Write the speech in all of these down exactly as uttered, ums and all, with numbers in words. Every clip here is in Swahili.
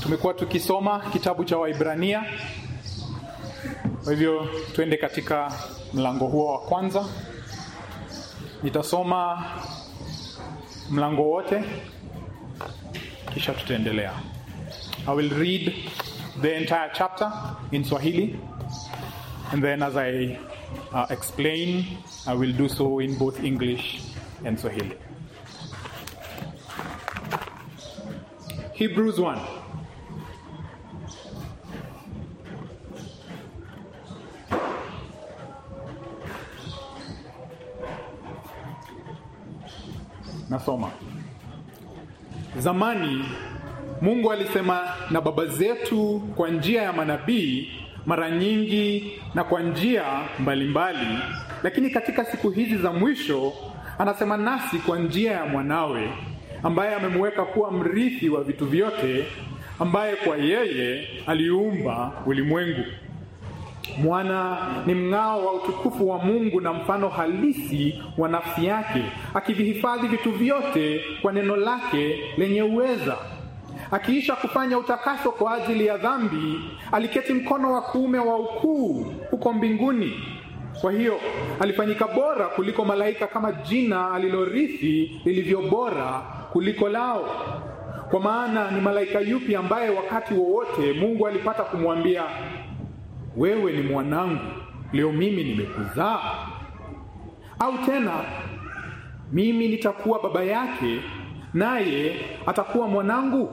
Tumekuwa tukisoma kitabu cha Waibrania. Kwa hivyo tuende katika mlango huo wa kwanza. Nitasoma mlango wote kisha tutaendelea. I will read the entire chapter in Swahili, and then as I uh, explain, I will do so in both English and Swahili. Hebrews one. Nasoma. Zamani Mungu alisema na baba zetu kwa njia ya manabii mara nyingi na kwa njia mbalimbali, lakini katika siku hizi za mwisho anasema nasi kwa njia ya mwanawe, ambaye amemweka kuwa mrithi wa vitu vyote, ambaye kwa yeye aliumba ulimwengu. Mwana ni mng'ao wa utukufu wa Mungu na mfano halisi wa nafsi yake, akivihifadhi vitu vyote kwa neno lake lenye uweza. Akiisha kufanya utakaso kwa ajili ya dhambi, aliketi mkono wa kuume wa ukuu huko mbinguni. Kwa hiyo alifanyika bora kuliko malaika, kama jina alilorithi lilivyo bora kuliko lao. Kwa maana ni malaika yupi ambaye wakati wowote Mungu alipata kumwambia, wewe ni mwanangu, leo mimi nimekuzaa? Au tena, mimi nitakuwa baba yake, naye atakuwa mwanangu?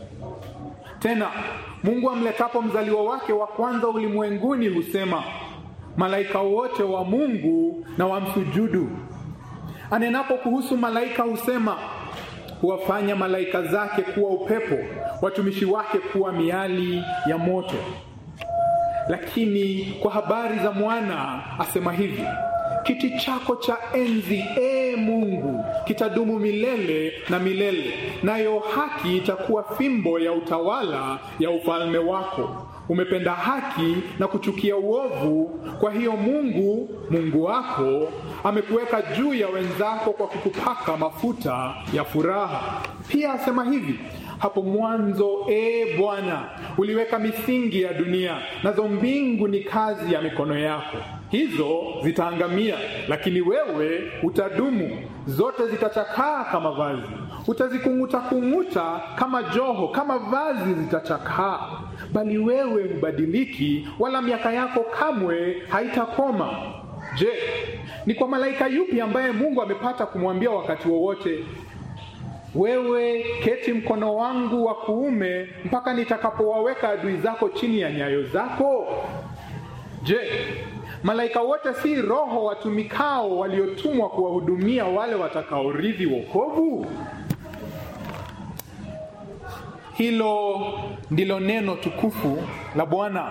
Tena, Mungu amletapo mzaliwa wake wa kwanza ulimwenguni husema, malaika wote wa Mungu na wamsujudu. Anenapo kuhusu malaika husema, huwafanya malaika zake kuwa upepo, watumishi wake kuwa miali ya moto. Lakini kwa habari za mwana asema hivi, kiti chako cha enzi, e Mungu, kitadumu milele na milele, nayo haki itakuwa fimbo ya utawala ya ufalme wako. Umependa haki na kuchukia uovu, kwa hiyo Mungu, Mungu wako, amekuweka juu ya wenzako kwa kukupaka mafuta ya furaha. Pia asema hivi, hapo mwanzo, e Bwana, uliweka misingi ya dunia, nazo mbingu ni kazi ya mikono yako. Hizo zitaangamia, lakini wewe utadumu. Zote zitachakaa kama vazi, utazikunguta kunguta kama joho, kama vazi zitachakaa. Bali wewe hubadiliki, wala miaka yako kamwe haitakoma. Je, ni kwa malaika yupi ambaye Mungu amepata kumwambia wakati wowote, wewe keti mkono wangu wa kuume mpaka nitakapowaweka adui zako chini ya nyayo zako? Je, malaika wote si roho watumikao waliotumwa kuwahudumia wale watakaorithi wokovu? Hilo ndilo neno tukufu la Bwana.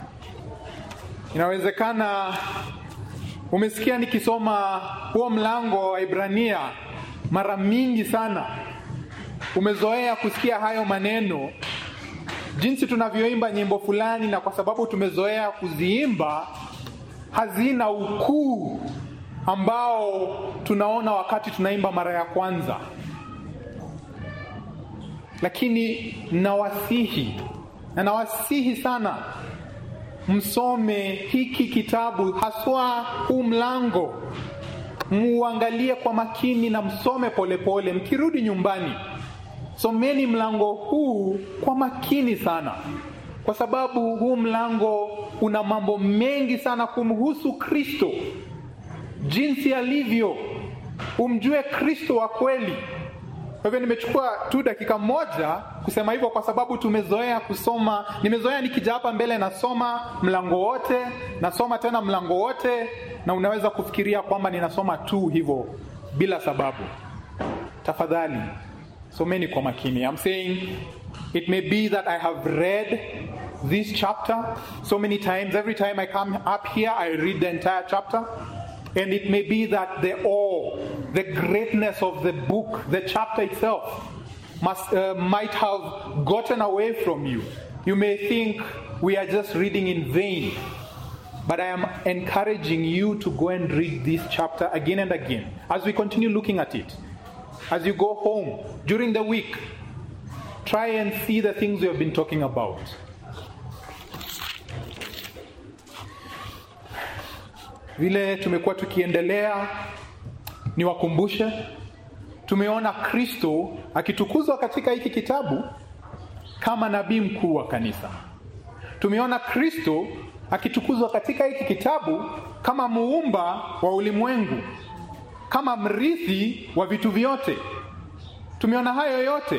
Inawezekana umesikia nikisoma huo mlango wa Ibrania mara mingi sana. Umezoea kusikia hayo maneno, jinsi tunavyoimba nyimbo fulani, na kwa sababu tumezoea kuziimba, hazina ukuu ambao tunaona wakati tunaimba mara ya kwanza. Lakini nawasihi, na nawasihi sana, msome hiki kitabu, haswa huu mlango. Muangalie kwa makini na msome polepole. Mkirudi nyumbani, someni mlango huu kwa makini sana, kwa sababu huu mlango una mambo mengi sana kumhusu Kristo, jinsi alivyo. Umjue Kristo wa kweli. Kwa hivyo nimechukua tu dakika moja kusema hivyo, kwa sababu tumezoea kusoma. Nimezoea nikija hapa mbele nasoma mlango wote, nasoma tena mlango wote, na unaweza kufikiria kwamba ninasoma tu hivyo bila sababu. Tafadhali someni kwa makini. I'm saying it may be that I have read this chapter so many times. Every time I come up here, I read the entire chapter. And it may be that the awe, the greatness of the book, the chapter itself, must uh, might have gotten away from you. You may think we are just reading in vain. But I am encouraging you to go and read this chapter again and again as we continue looking at it. As you go home during the week, try and see the things we have been talking about. Vile tumekuwa tukiendelea, niwakumbushe, tumeona Kristo akitukuzwa katika hiki kitabu kama nabii mkuu wa kanisa. Tumeona Kristo akitukuzwa katika hiki kitabu kama muumba wa ulimwengu, kama mrithi wa vitu vyote. Tumeona hayo yote.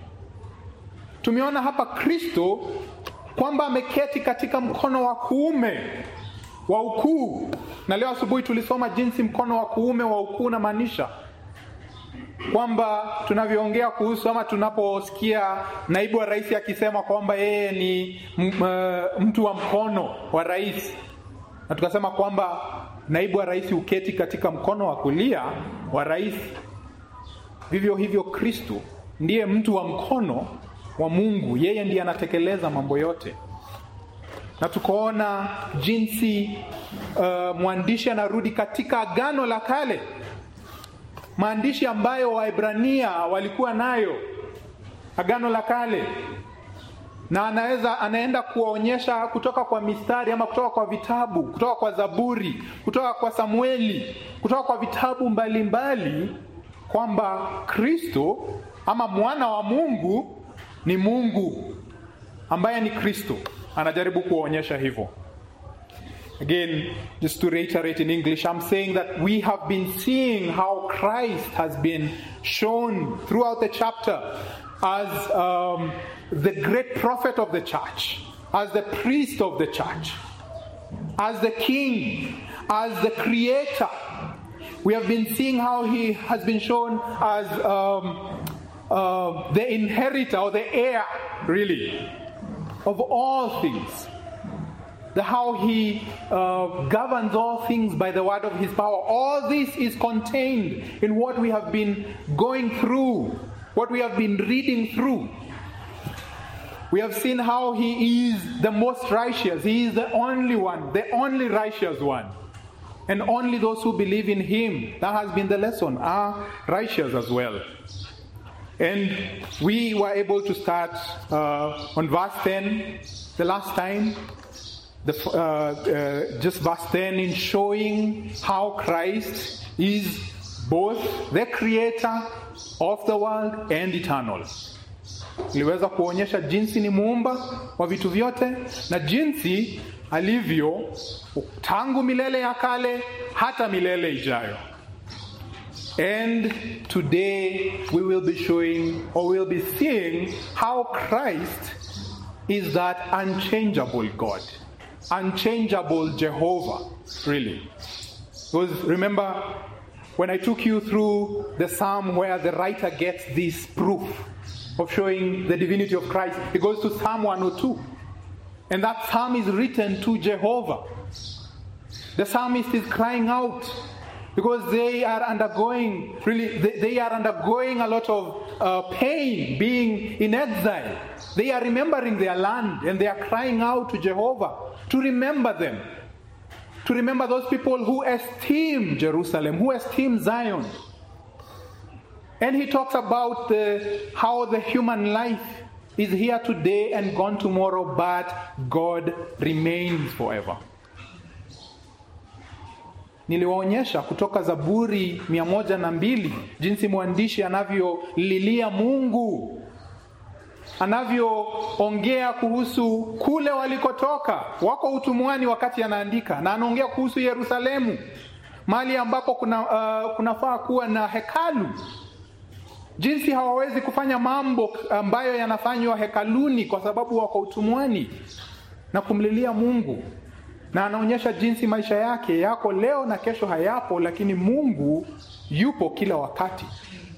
Tumeona hapa Kristo kwamba ameketi katika mkono wa kuume wa ukuu. Na leo asubuhi tulisoma jinsi mkono wa kuume wa ukuu unamaanisha. Kwamba tunavyoongea kuhusu ama tunaposikia naibu wa rais akisema kwamba yeye ni mtu wa mkono wa rais. Na tukasema kwamba naibu wa rais uketi katika mkono wa kulia wa rais. Vivyo hivyo Kristo ndiye mtu wa mkono wa Mungu. Yeye ndiye anatekeleza mambo yote. Na tukoona jinsi uh, mwandishi anarudi katika Agano la Kale. Maandishi ambayo Waebrania walikuwa nayo, Agano la Kale. Na anaweza anaenda kuwaonyesha kutoka kwa mistari ama kutoka kwa vitabu, kutoka kwa Zaburi, kutoka kwa Samueli, kutoka kwa vitabu mbalimbali mbali, kwamba Kristo ama mwana wa Mungu ni Mungu ambaye ni Kristo. Anajaribu kuonyesha hivyo. Again, just to reiterate in English, I'm saying that we have been seeing how Christ has been shown throughout the chapter as um, the great prophet of the church, as the priest of the church, as the king, as the creator. We have been seeing how he has been shown as um, uh, the inheritor or the heir, really, of all things. The how he uh, governs all things by the word of his power. All this is contained in what we have been going through, what we have been reading through. We have seen how he is the most righteous. He is the only one, the only righteous one. And only those who believe in him, that has been the lesson, are righteous as well. And we were able to start uh, on verse ten the last time. The, uh, uh, just verse ten in showing how Christ is both the creator of the world and eternal. Niliweza kuonyesha jinsi ni muumba wa vitu vyote na jinsi alivyo tangu milele ya kale hata milele ijayo. And today we will be showing or we'll be seeing how Christ is that unchangeable God. Unchangeable Jehovah, really. Because remember, when I took you through the psalm where the writer gets this proof of showing the divinity of Christ, it goes to Psalm one oh two. And that psalm is written to Jehovah. The psalmist is crying out because they are undergoing, really, they, they are undergoing a lot of uh, pain being in exile. They are remembering their land and they are crying out to Jehovah to remember them. To remember those people who esteem Jerusalem, who esteem Zion. And he talks about the, how the human life is here today and gone tomorrow, but God remains forever. Niliwaonyesha kutoka Zaburi mia moja na mbili jinsi mwandishi anavyolilia Mungu, anavyoongea kuhusu kule walikotoka, wako utumwani wakati anaandika, na anaongea kuhusu Yerusalemu, mahali ambapo kuna uh, kunafaa kuwa na hekalu. Jinsi hawawezi kufanya mambo ambayo yanafanywa hekaluni kwa sababu wako utumwani, na kumlilia Mungu. Na anaonyesha jinsi maisha yake yako leo na kesho hayapo, lakini Mungu yupo kila wakati.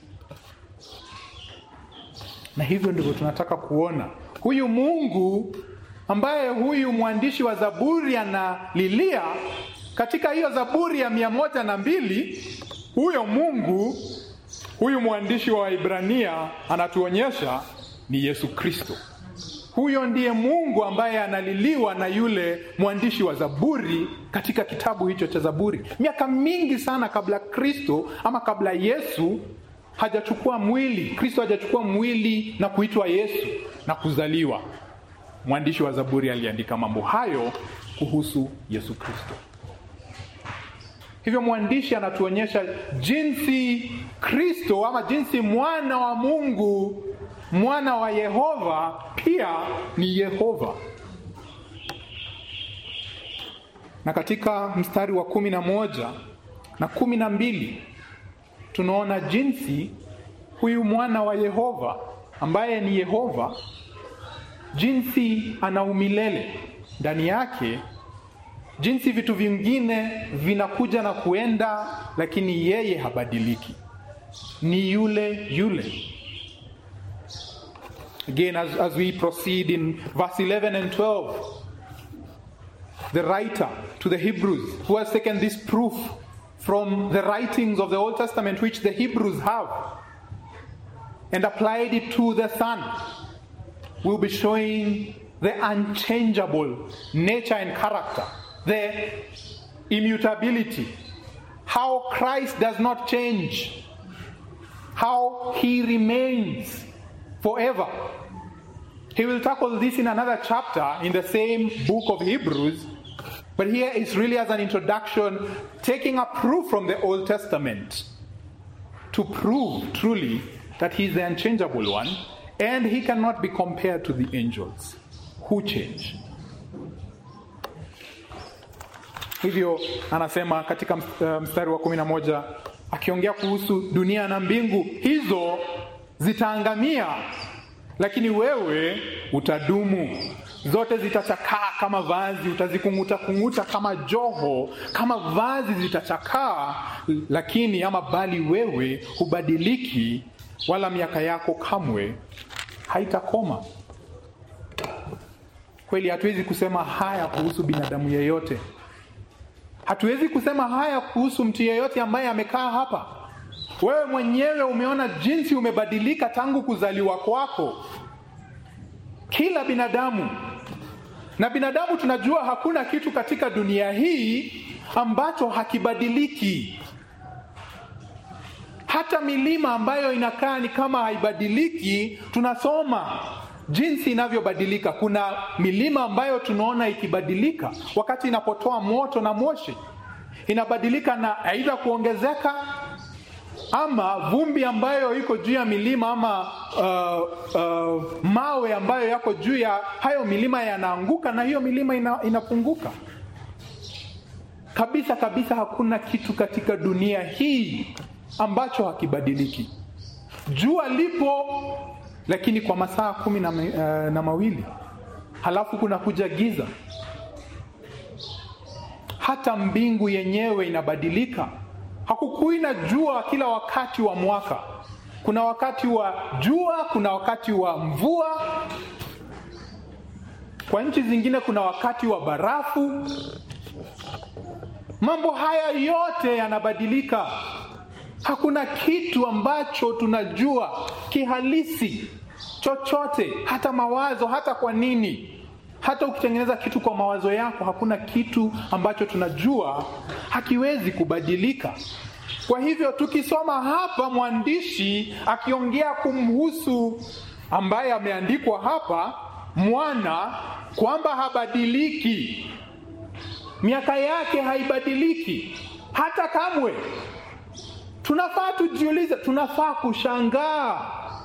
Na hivyo ndivyo tunataka kuona. Huyu Mungu ambaye huyu mwandishi wa Zaburi analilia katika hiyo Zaburi ya mia moja na mbili, huyo Mungu, huyu mwandishi wa Ibrania anatuonyesha ni Yesu Kristo. Huyo ndiye Mungu ambaye analiliwa na yule mwandishi wa Zaburi katika kitabu hicho cha Zaburi. Miaka mingi sana kabla Kristo ama kabla Yesu hajachukua mwili, Kristo hajachukua mwili na kuitwa Yesu na kuzaliwa. Mwandishi wa Zaburi aliandika mambo hayo kuhusu Yesu Kristo. Hivyo mwandishi anatuonyesha jinsi Kristo ama jinsi mwana wa Mungu, mwana wa Yehova pia ni Yehova. Na katika mstari wa kumi na moja na kumi na mbili tunaona jinsi huyu mwana wa Yehova ambaye ni Yehova, jinsi ana umilele ndani yake, jinsi vitu vingine vinakuja na kuenda, lakini yeye habadiliki, ni yule yule. Again, as, as we proceed in verse eleven and twelve, the writer to the Hebrews, who has taken this proof from the writings of the Old Testament, which the Hebrews have, and applied it to the Son, will be showing the unchangeable nature and character, the immutability, how Christ does not change, how he remains forever. He will tackle this in another chapter in the same book of Hebrews, but here it's really as an introduction, taking a proof from the Old Testament to prove truly that he's the unchangeable one, and he cannot be compared to the angels who change. Hivyo anasema katika mstari wa kumi na moja, akiongea kuhusu dunia na mbingu, hizo zitaangamia, lakini wewe utadumu. Zote zitachakaa kama vazi, utazikunguta kunguta kama joho, kama vazi zitachakaa, lakini ama bali wewe hubadiliki, wala miaka yako kamwe haitakoma. Kweli hatuwezi kusema haya kuhusu binadamu yeyote. Hatuwezi kusema haya kuhusu mtu yeyote ambaye amekaa hapa. Wewe mwenyewe umeona jinsi umebadilika tangu kuzaliwa kwako. Kila binadamu. Na binadamu tunajua hakuna kitu katika dunia hii ambacho hakibadiliki. Hata milima ambayo inakaa ni kama haibadiliki, tunasoma jinsi inavyobadilika. Kuna milima ambayo tunaona ikibadilika wakati inapotoa moto na moshi. Inabadilika na aidha kuongezeka, ama vumbi ambayo iko juu ya milima, ama uh, uh, mawe ambayo yako juu ya hayo milima yanaanguka na hiyo milima ina, inapunguka. Kabisa kabisa hakuna kitu katika dunia hii ambacho hakibadiliki. Jua lipo, lakini kwa masaa kumi na, uh, na mawili. Halafu kuna kuja giza. Hata mbingu yenyewe inabadilika. Hakukui na jua kila wakati wa mwaka. Kuna wakati wa jua, kuna wakati wa mvua. Kwa nchi zingine kuna wakati wa barafu. Mambo haya yote yanabadilika. Hakuna kitu ambacho tunajua kihalisi chochote, hata mawazo, hata kwa nini. Hata ukitengeneza kitu kwa mawazo yako, hakuna kitu ambacho tunajua hakiwezi kubadilika. Kwa hivyo tukisoma hapa mwandishi akiongea kumhusu ambaye ameandikwa hapa, mwana, kwamba habadiliki, miaka yake haibadiliki hata kamwe, tunafaa tujiulize, tunafaa kushangaa.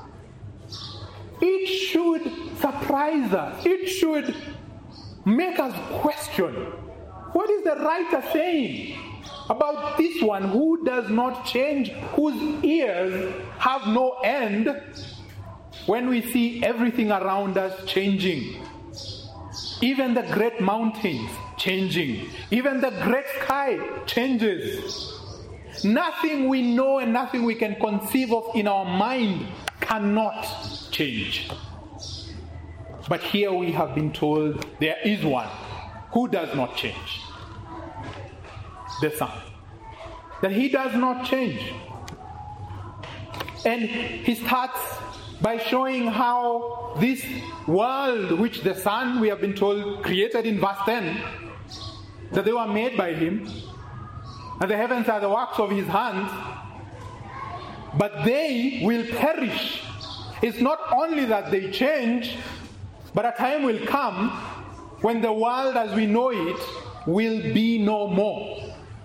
It should surprise us. It should make us question, what is the writer saying about this one who does not change, whose ears have no end, when we see everything around us changing? Even the great mountains changing. Even the great sky changes. Nothing we know and nothing we can conceive of in our mind cannot change. But here we have been told there is one who does not change. The Son. That he does not change. And he starts by showing how this world, which the Son, we have been told, created in verse ten, that they were made by him, and the heavens are the works of his hands, but they will perish. It's not only that they change, but a time will come when the world as we know it will be no more.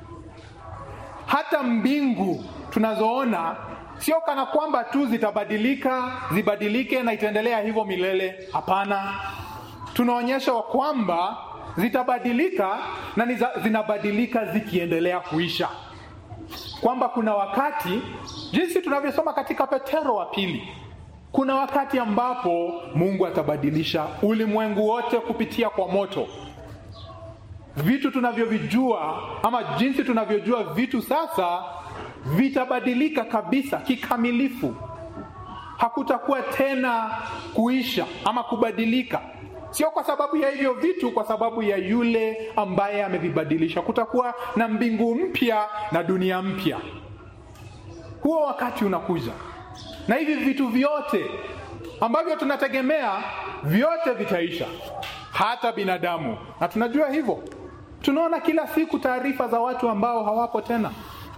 Hata mbingu tunazoona sio kana kwamba tu zitabadilika, zibadilike na itaendelea hivyo milele. Hapana. Tunaonyesha kwamba zitabadilika na zinabadilika zikiendelea kuisha. Kwamba kuna wakati, jinsi tunavyosoma katika Petero wa pili, kuna wakati ambapo Mungu atabadilisha ulimwengu wote kupitia kwa moto. Vitu tunavyovijua ama jinsi tunavyojua vitu sasa vitabadilika kabisa kikamilifu. Hakutakuwa tena kuisha ama kubadilika. Sio kwa sababu ya hivyo vitu, kwa sababu ya yule ambaye amevibadilisha. Kutakuwa na mbingu mpya na dunia mpya. Huo wakati unakuja. Na hivi vitu vyote ambavyo tunategemea vyote vitaisha. Hata binadamu. Na tunajua hivyo. Tunaona kila siku taarifa za watu ambao hawapo tena.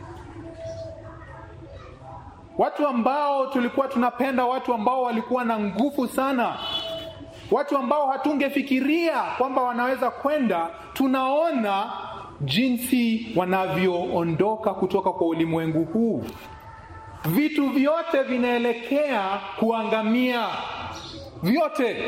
Watu ambao tulikuwa tunapenda, watu ambao walikuwa na nguvu sana. Watu ambao hatungefikiria kwamba wanaweza kwenda, tunaona jinsi wanavyoondoka kutoka kwa ulimwengu huu. Vitu vyote vinaelekea kuangamia. Vyote.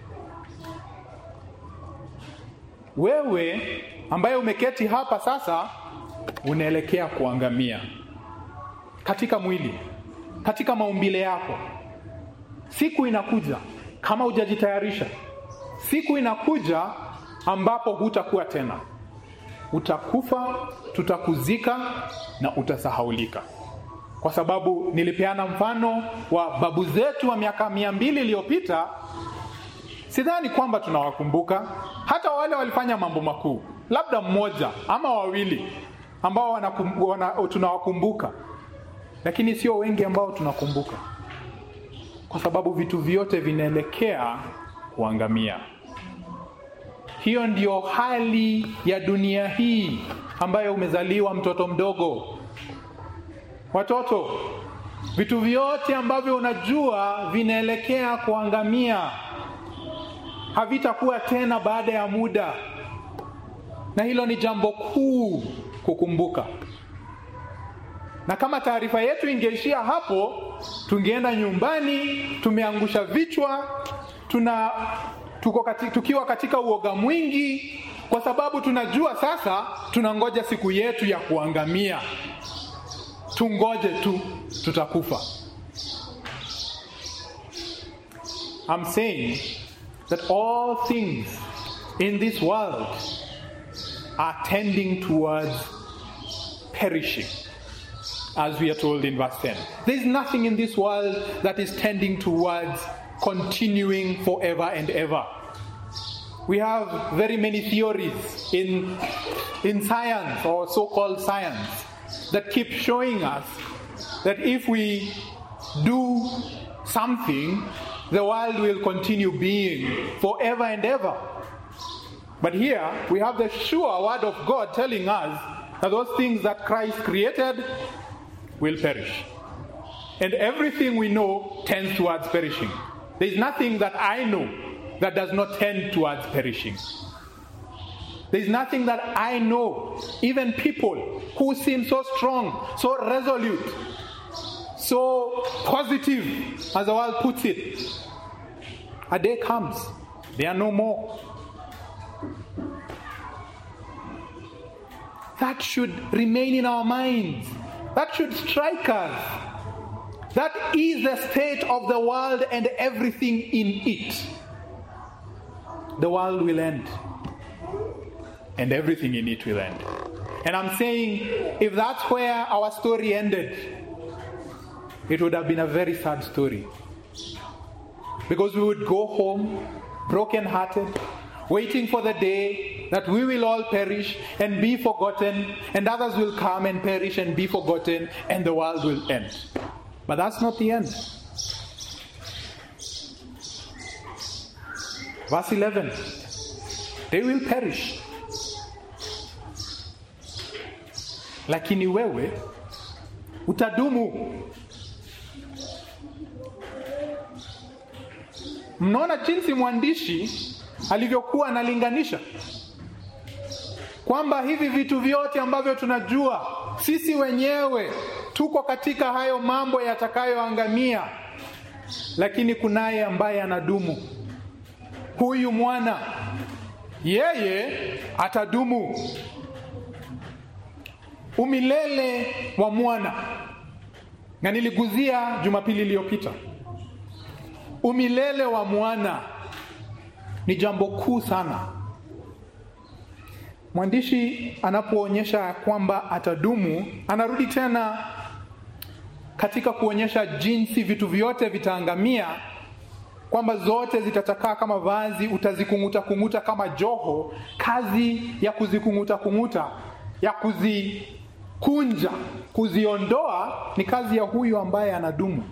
Wewe ambaye umeketi hapa sasa unaelekea kuangamia. Katika mwili, katika maumbile yako. Siku inakuja kama hujajitayarisha. Siku inakuja ambapo hutakuwa tena. Utakufa, tutakuzika na utasahaulika. Kwa sababu nilipeana mfano wa babu zetu wa miaka mia mbili iliyopita. Sidhani kwamba tunawakumbuka. Hata wale walifanya mambo makuu, labda mmoja ama wawili ambao wana, tunawakumbuka. Lakini sio wengi ambao tunakumbuka. Kwa sababu vitu vyote vinaelekea kuangamia. Hiyo ndiyo hali ya dunia hii ambayo umezaliwa mtoto mdogo. Watoto, vitu vyote ambavyo unajua vinaelekea kuangamia. Havitakuwa tena baada ya muda. Na hilo ni jambo kuu kukumbuka. Na kama taarifa yetu ingeishia hapo, tungeenda nyumbani, tumeangusha vichwa, tuna tuko katika, tukiwa katika uoga mwingi, kwa sababu tunajua sasa tunangoja siku yetu ya kuangamia. Tungoje tu, tutakufa. I'm saying that all things in this world are tending towards perishing. As we are told in verse ten. There is nothing in this world that is tending towards continuing forever and ever. We have very many theories in, in science or so-called science that keep showing us that if we do something, the world will continue being forever and ever. But here we have the sure word of God telling us that those things that Christ created will perish. And everything we know tends towards perishing. There is nothing that I know that does not tend towards perishing. There is nothing that I know, even people who seem so strong, so resolute, so positive, as the world puts it. A day comes, they are no more. That should remain in our minds. That should strike us. That is the state of the world and everything in it. The world will end. And everything in it will end. And I'm saying, if that's where our story ended, it would have been a very sad story. Because we would go home, broken-hearted, waiting for the day that we will all perish and be forgotten, and others will come and perish and be forgotten, and the world will end. But that's not the end. Verse eleven. They will perish. Lakini wewe utadumu. Mnaona jinsi mwandishi alivyokuwa analinganisha kwamba hivi vitu vyote ambavyo tunajua sisi wenyewe tuko katika hayo mambo yatakayoangamia, lakini kunaye ambaye anadumu. Huyu mwana, yeye atadumu. Umilele wa mwana, na niliguzia Jumapili iliyopita. Umilele wa mwana ni jambo kuu sana. Mwandishi anapoonyesha kwamba atadumu, anarudi tena katika kuonyesha jinsi vitu vyote vitaangamia, kwamba zote zitachakaa kama vazi, utazikunguta kunguta kama joho. Kazi ya kuzikunguta kunguta, ya kuzikunja, kuziondoa ni kazi ya huyu ambaye anadumu.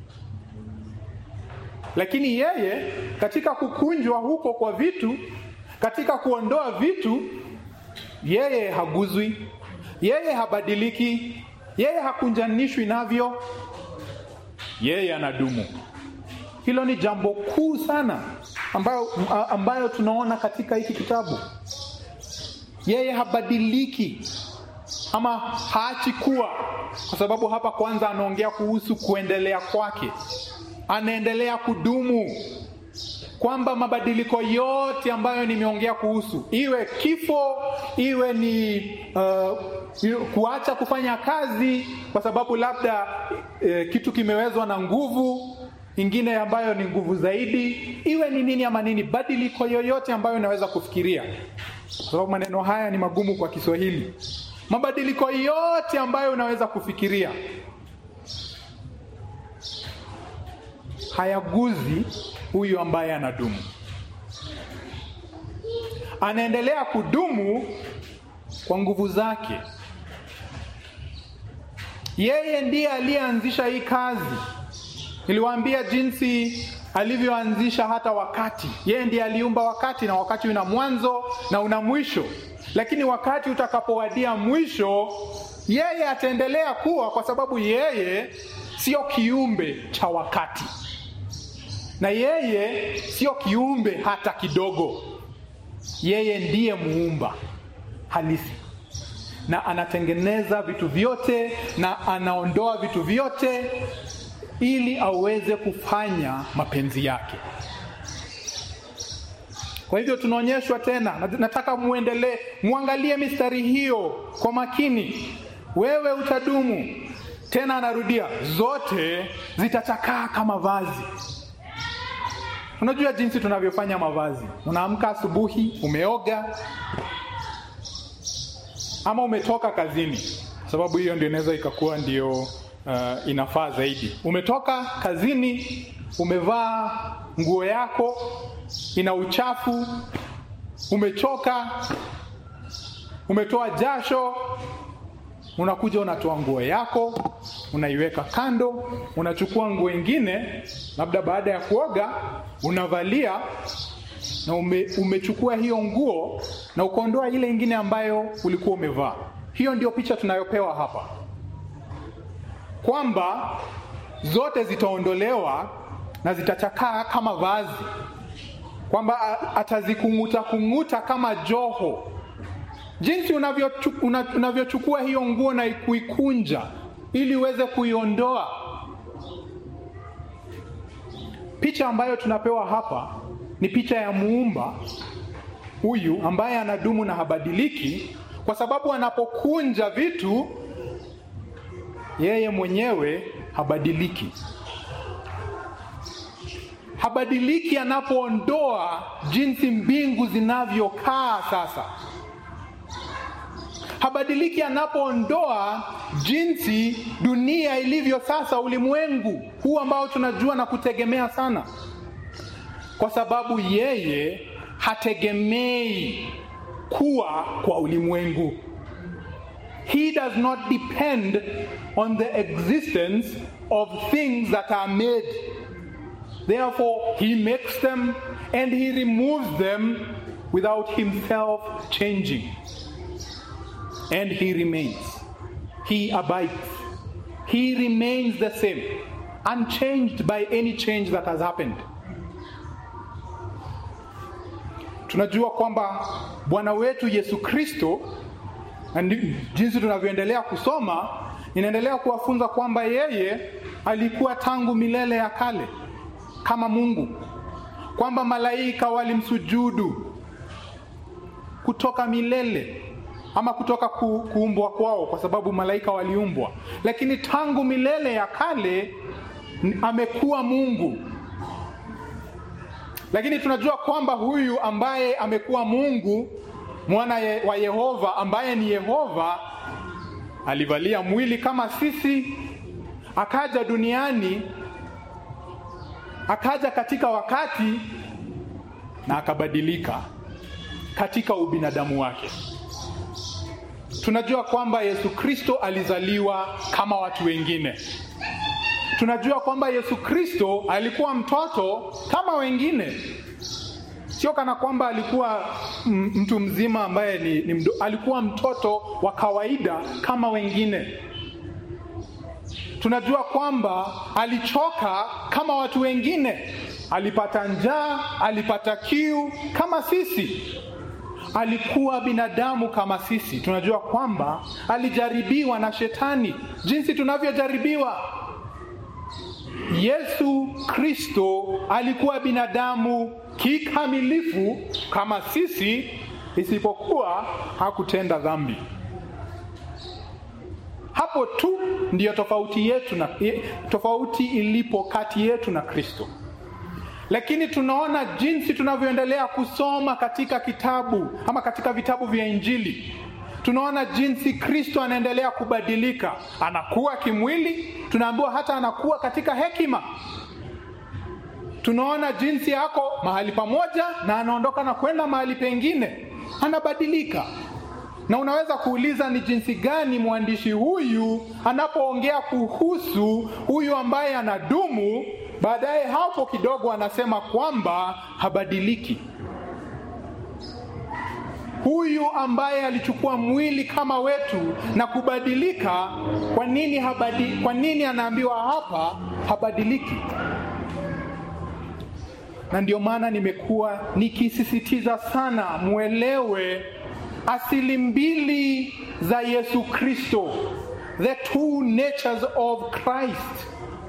Lakini yeye katika kukunjwa huko kwa vitu, katika kuondoa vitu, yeye haguzwi, yeye habadiliki, yeye hakunjanishwi navyo, yeye anadumu. Hilo ni jambo kuu sana ambayo, ambayo tunaona katika hiki kitabu. Yeye habadiliki ama haachi kuwa, kwa sababu hapa kwanza anaongea kuhusu kuendelea kwake. Anaendelea kudumu, kwamba mabadiliko yote ambayo nimeongea kuhusu, iwe kifo, iwe ni uh, kuacha kufanya kazi kwa sababu labda uh, kitu kimewezwa na nguvu ingine ambayo ni nguvu zaidi, iwe ni nini ama nini, badiliko yoyote ambayo naweza kufikiria, kwa sababu maneno haya ni magumu kwa Kiswahili. Mabadiliko yote ambayo unaweza kufikiria hayaguzi huyu ambaye anadumu. Anaendelea kudumu kwa nguvu zake. Yeye ndiye aliyeanzisha hii kazi. Niliwaambia jinsi alivyoanzisha hata wakati. Yeye ndiye aliumba wakati, na wakati una mwanzo na una mwisho. Lakini wakati utakapowadia mwisho, yeye ataendelea kuwa, kwa sababu yeye sio kiumbe cha wakati. Na yeye sio kiumbe hata kidogo. Yeye ndiye muumba halisi. Na anatengeneza vitu vyote na anaondoa vitu vyote ili aweze kufanya mapenzi yake. Kwa hivyo tunaonyeshwa tena, nataka muendelee, muangalie mistari hiyo kwa makini. Wewe utadumu. Tena anarudia, zote zitachakaa kama vazi. Unajua jinsi tunavyofanya mavazi. Unaamka asubuhi, umeoga, ama umetoka kazini, sababu hiyo ndio inaweza ikakuwa ndio uh, inafaa zaidi. Umetoka kazini, umevaa nguo yako, ina uchafu, umechoka, umetoa jasho, unakuja unatoa nguo yako, unaiweka kando, unachukua nguo nyingine, labda baada ya kuoga, unavalia, na ume, umechukua hiyo nguo na ukaondoa ile nyingine ambayo ulikuwa umevaa. Hiyo ndio picha tunayopewa hapa, kwamba zote zitaondolewa na zitachakaa kama vazi, kwamba atazikunguta kunguta kama joho. Jinsi unavyochukua unavyochukua hiyo nguo na kuikunja ili uweze kuiondoa. Picha ambayo tunapewa hapa ni picha ya muumba huyu ambaye anadumu na habadiliki, kwa sababu anapokunja vitu, yeye mwenyewe habadiliki. Habadiliki anapoondoa jinsi mbingu zinavyokaa sasa. Habadiliki anapoondoa jinsi dunia ilivyo sasa, ulimwengu huu ambao tunajua na kutegemea sana. Kwa sababu yeye hategemei kuwa kwa ulimwengu. He does not depend on the existence of things that are made. Therefore, he makes them and he removes them without himself changing. And he remains. He abides. He remains the same, unchanged by any change that has happened. tunajua kwamba Bwana wetu Yesu Kristo, na jinsi tunavyoendelea kusoma, inaendelea kuwafunza kwamba yeye alikuwa tangu milele ya kale kama Mungu, kwamba malaika walimsujudu kutoka milele, ama kutoka ku, kuumbwa kwao, kwa sababu malaika waliumbwa, lakini tangu milele ya kale amekuwa Mungu. Lakini tunajua kwamba huyu ambaye amekuwa Mungu, mwana ye, wa Yehova, ambaye ni Yehova, alivalia mwili kama sisi, akaja duniani, akaja katika wakati na akabadilika katika ubinadamu wake. Tunajua kwamba Yesu Kristo alizaliwa kama watu wengine. Tunajua kwamba Yesu Kristo alikuwa mtoto kama wengine. Sio kana kwamba alikuwa mtu mzima ambaye ni, ni mdo, alikuwa mtoto wa kawaida kama wengine. Tunajua kwamba alichoka kama watu wengine. Alipata njaa, alipata kiu kama sisi. Alikuwa binadamu kama sisi. Tunajua kwamba alijaribiwa na shetani jinsi tunavyojaribiwa. Yesu Kristo alikuwa binadamu kikamilifu kama sisi, isipokuwa hakutenda dhambi. Hapo tu ndiyo tofauti yetu na tofauti ilipo kati yetu na Kristo. Lakini tunaona jinsi tunavyoendelea kusoma katika kitabu ama katika vitabu vya Injili, tunaona jinsi Kristo anaendelea kubadilika. Anakuwa kimwili, tunaambiwa hata anakuwa katika hekima. Tunaona jinsi yako mahali pamoja na anaondoka na kwenda mahali pengine, anabadilika. Na unaweza kuuliza ni jinsi gani mwandishi huyu anapoongea kuhusu huyu ambaye anadumu, baadaye hapo kidogo anasema kwamba habadiliki. Huyu ambaye alichukua mwili kama wetu na kubadilika, kwa nini habadiliki? Kwa nini anaambiwa hapa habadiliki? Na ndio maana nimekuwa nikisisitiza sana muelewe asili mbili za Yesu Kristo, the two natures of Christ,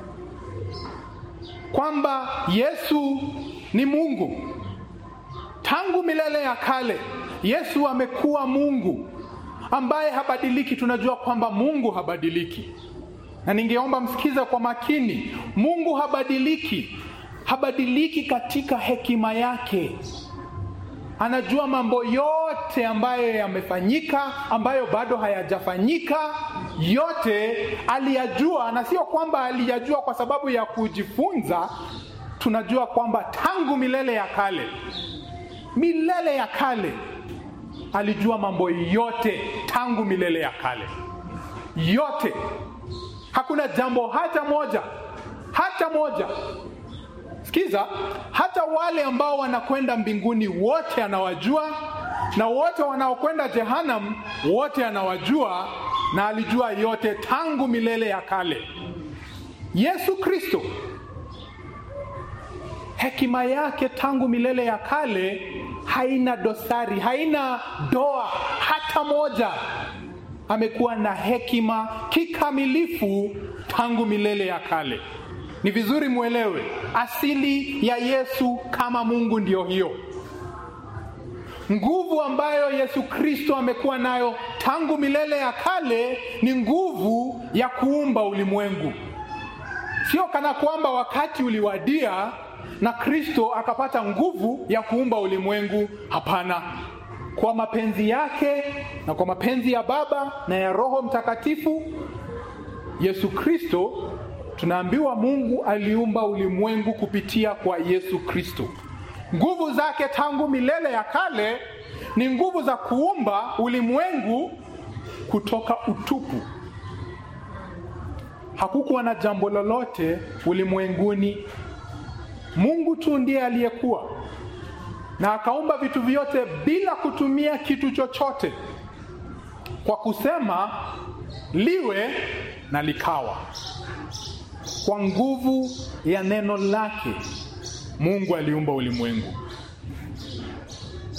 kwamba Yesu ni Mungu tangu milele ya kale. Yesu amekuwa Mungu ambaye habadiliki. Tunajua kwamba Mungu habadiliki, na ningeomba msikize kwa makini. Mungu habadiliki, habadiliki katika hekima yake. Anajua mambo yote ambayo yamefanyika, ambayo bado hayajafanyika, yote aliyajua. Na sio kwamba aliyajua kwa sababu ya kujifunza. Tunajua kwamba tangu milele ya kale, milele ya kale, alijua mambo yote. Tangu milele ya kale yote, hakuna jambo hata moja, hata moja. Sikiza, hata wale ambao wanakwenda mbinguni wote anawajua, na wote wanaokwenda jehanamu wote anawajua, na alijua yote tangu milele ya kale. Yesu Kristo, hekima yake tangu milele ya kale haina dosari, haina doa hata moja. Amekuwa na hekima kikamilifu tangu milele ya kale. Ni vizuri muelewe, asili ya Yesu kama Mungu ndio hiyo. Nguvu ambayo Yesu Kristo amekuwa nayo tangu milele ya kale ni nguvu ya kuumba ulimwengu. Sio kana kwamba wakati uliwadia na Kristo akapata nguvu ya kuumba ulimwengu. Hapana. Kwa mapenzi yake na kwa mapenzi ya Baba na ya Roho Mtakatifu, Yesu Kristo, tunaambiwa Mungu aliumba ulimwengu kupitia kwa Yesu Kristo. Nguvu zake tangu milele ya kale ni nguvu za kuumba ulimwengu kutoka utupu. Hakukuwa na jambo lolote ulimwenguni. Mungu tu ndiye aliyekuwa, na akaumba vitu vyote bila kutumia kitu chochote, kwa kusema liwe na likawa. Kwa nguvu ya neno lake Mungu aliumba ulimwengu.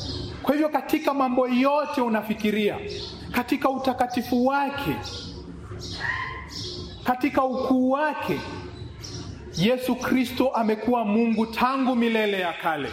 Kwa hivyo katika mambo yote unafikiria, katika utakatifu wake, katika ukuu wake, Yesu Kristo amekuwa Mungu tangu milele ya kale.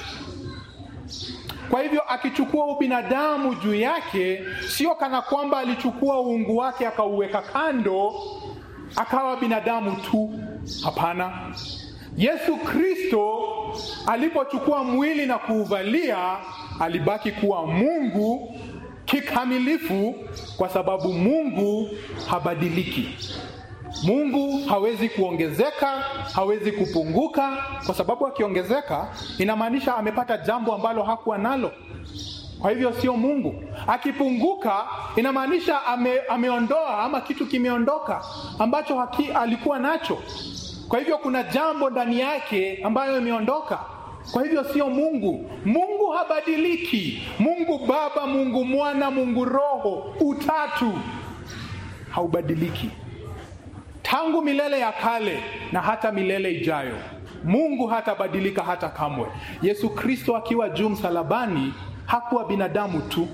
Kwa hivyo akichukua ubinadamu juu yake, sio kana kwamba alichukua uungu wake akauweka kando akawa binadamu tu. Hapana. Yesu Kristo alipochukua mwili na kuuvalia, alibaki kuwa Mungu kikamilifu, kwa sababu Mungu habadiliki. Mungu hawezi kuongezeka, hawezi kupunguka, kwa sababu akiongezeka inamaanisha amepata jambo ambalo hakuwa nalo. Kwa hivyo sio Mungu. Akipunguka inamaanisha ame, ameondoa ama kitu kimeondoka ambacho haki, alikuwa nacho. Kwa hivyo kuna jambo ndani yake ambayo imeondoka. Kwa hivyo sio Mungu. Mungu habadiliki. Mungu Baba, Mungu Mwana, Mungu Roho, utatu haubadiliki. Tangu milele ya kale na hata milele ijayo, Mungu hatabadilika hata kamwe. Yesu Kristo akiwa juu msalabani hakuwa binadamu tu.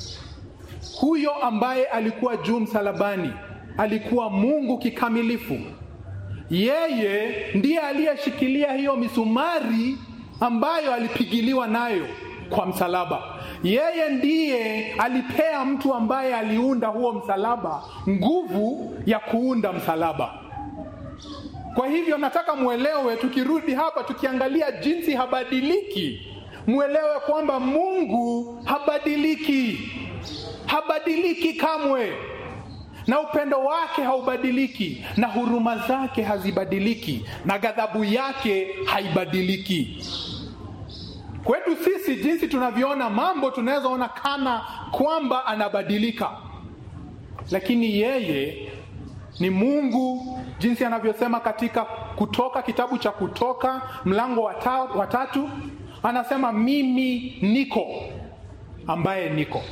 Huyo ambaye alikuwa juu msalabani alikuwa Mungu kikamilifu. Yeye ndiye aliyeshikilia hiyo misumari ambayo alipigiliwa nayo kwa msalaba. Yeye ndiye alipea mtu ambaye aliunda huo msalaba nguvu ya kuunda msalaba. Kwa hivyo nataka muelewe, tukirudi hapa tukiangalia jinsi habadiliki, muelewe kwamba Mungu habadiliki. Habadiliki kamwe. Na upendo wake haubadiliki, na huruma zake hazibadiliki, na ghadhabu yake haibadiliki. Kwetu sisi jinsi tunavyoona mambo, tunaweza ona kana kwamba anabadilika. Lakini yeye ni Mungu, jinsi anavyosema katika Kutoka, kitabu cha Kutoka mlango wa tatu, anasema mimi niko ambaye niko.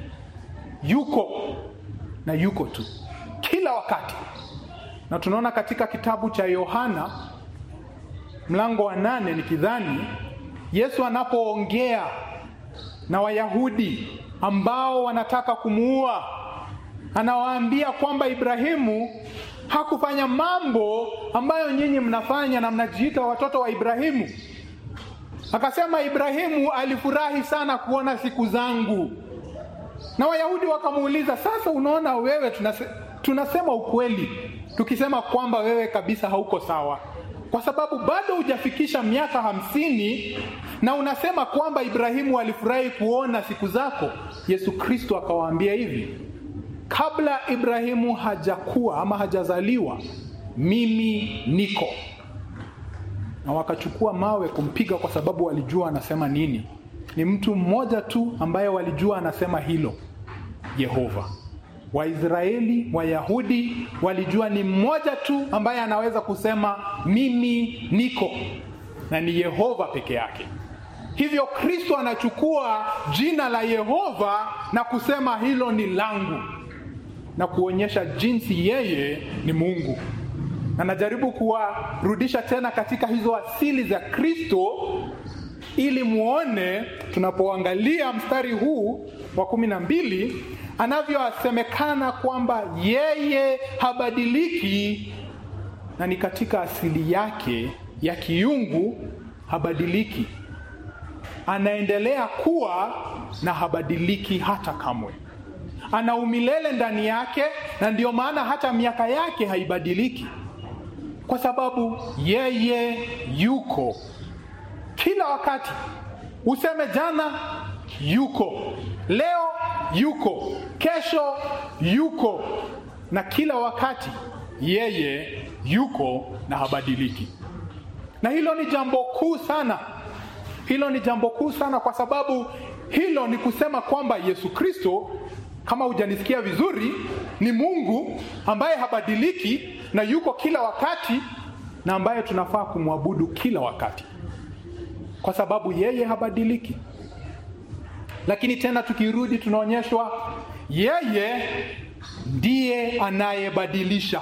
Yuko na yuko tu kila wakati. Na tunaona katika kitabu cha Yohana mlango wa nane nikidhani, Yesu anapoongea na Wayahudi ambao wanataka kumuua, anawaambia kwamba Ibrahimu hakufanya mambo ambayo nyinyi mnafanya na mnajiita watoto wa Ibrahimu. Akasema Ibrahimu alifurahi sana kuona siku zangu. Na Wayahudi wakamuuliza, sasa unaona wewe tunase, tunasema ukweli tukisema kwamba wewe kabisa hauko sawa, kwa sababu bado hujafikisha miaka hamsini na unasema kwamba Ibrahimu alifurahi kuona siku zako. Yesu Kristo akawaambia hivi, kabla Ibrahimu hajakuwa ama hajazaliwa, mimi niko. Na wakachukua mawe kumpiga kwa sababu walijua anasema nini. Ni mtu mmoja tu ambaye walijua anasema hilo, Yehova. Waisraeli, Wayahudi walijua ni mmoja tu ambaye anaweza kusema mimi niko, na ni Yehova peke yake. Hivyo Kristo anachukua jina la Yehova na kusema hilo ni langu, na kuonyesha jinsi yeye ni Mungu. Na najaribu kuwarudisha tena katika hizo asili za Kristo ili muone tunapoangalia mstari huu wa kumi na mbili anavyosemekana kwamba yeye habadiliki, na ni katika asili yake ya kiungu habadiliki. Anaendelea kuwa na habadiliki hata kamwe. Ana umilele ndani yake, na ndio maana hata miaka yake haibadiliki, kwa sababu yeye yuko kila wakati. Useme jana yuko, leo yuko, kesho yuko, na kila wakati yeye yuko na habadiliki. Na hilo ni jambo kuu sana. Hilo ni jambo kuu sana kwa sababu hilo ni kusema kwamba Yesu Kristo, kama hujanisikia vizuri, ni Mungu ambaye habadiliki na yuko kila wakati, na ambaye tunafaa kumwabudu kila wakati, kwa sababu yeye habadiliki. Lakini tena tukirudi tunaonyeshwa yeye ndiye anayebadilisha.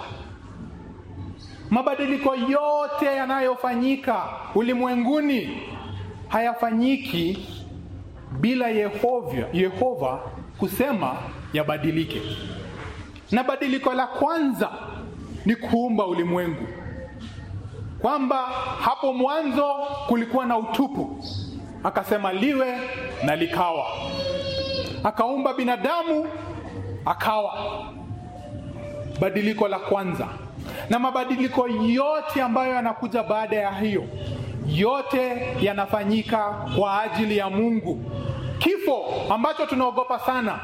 Mabadiliko yote yanayofanyika ulimwenguni hayafanyiki bila Yehova, Yehova kusema yabadilike. Na badiliko la kwanza ni kuumba ulimwengu. Kwamba hapo mwanzo kulikuwa na utupu. Akasema liwe na likawa. Akaumba binadamu, akawa. Badiliko la kwanza. Na mabadiliko yote ambayo yanakuja baada ya hiyo, yote yanafanyika kwa ajili ya Mungu. Kifo ambacho tunaogopa sana.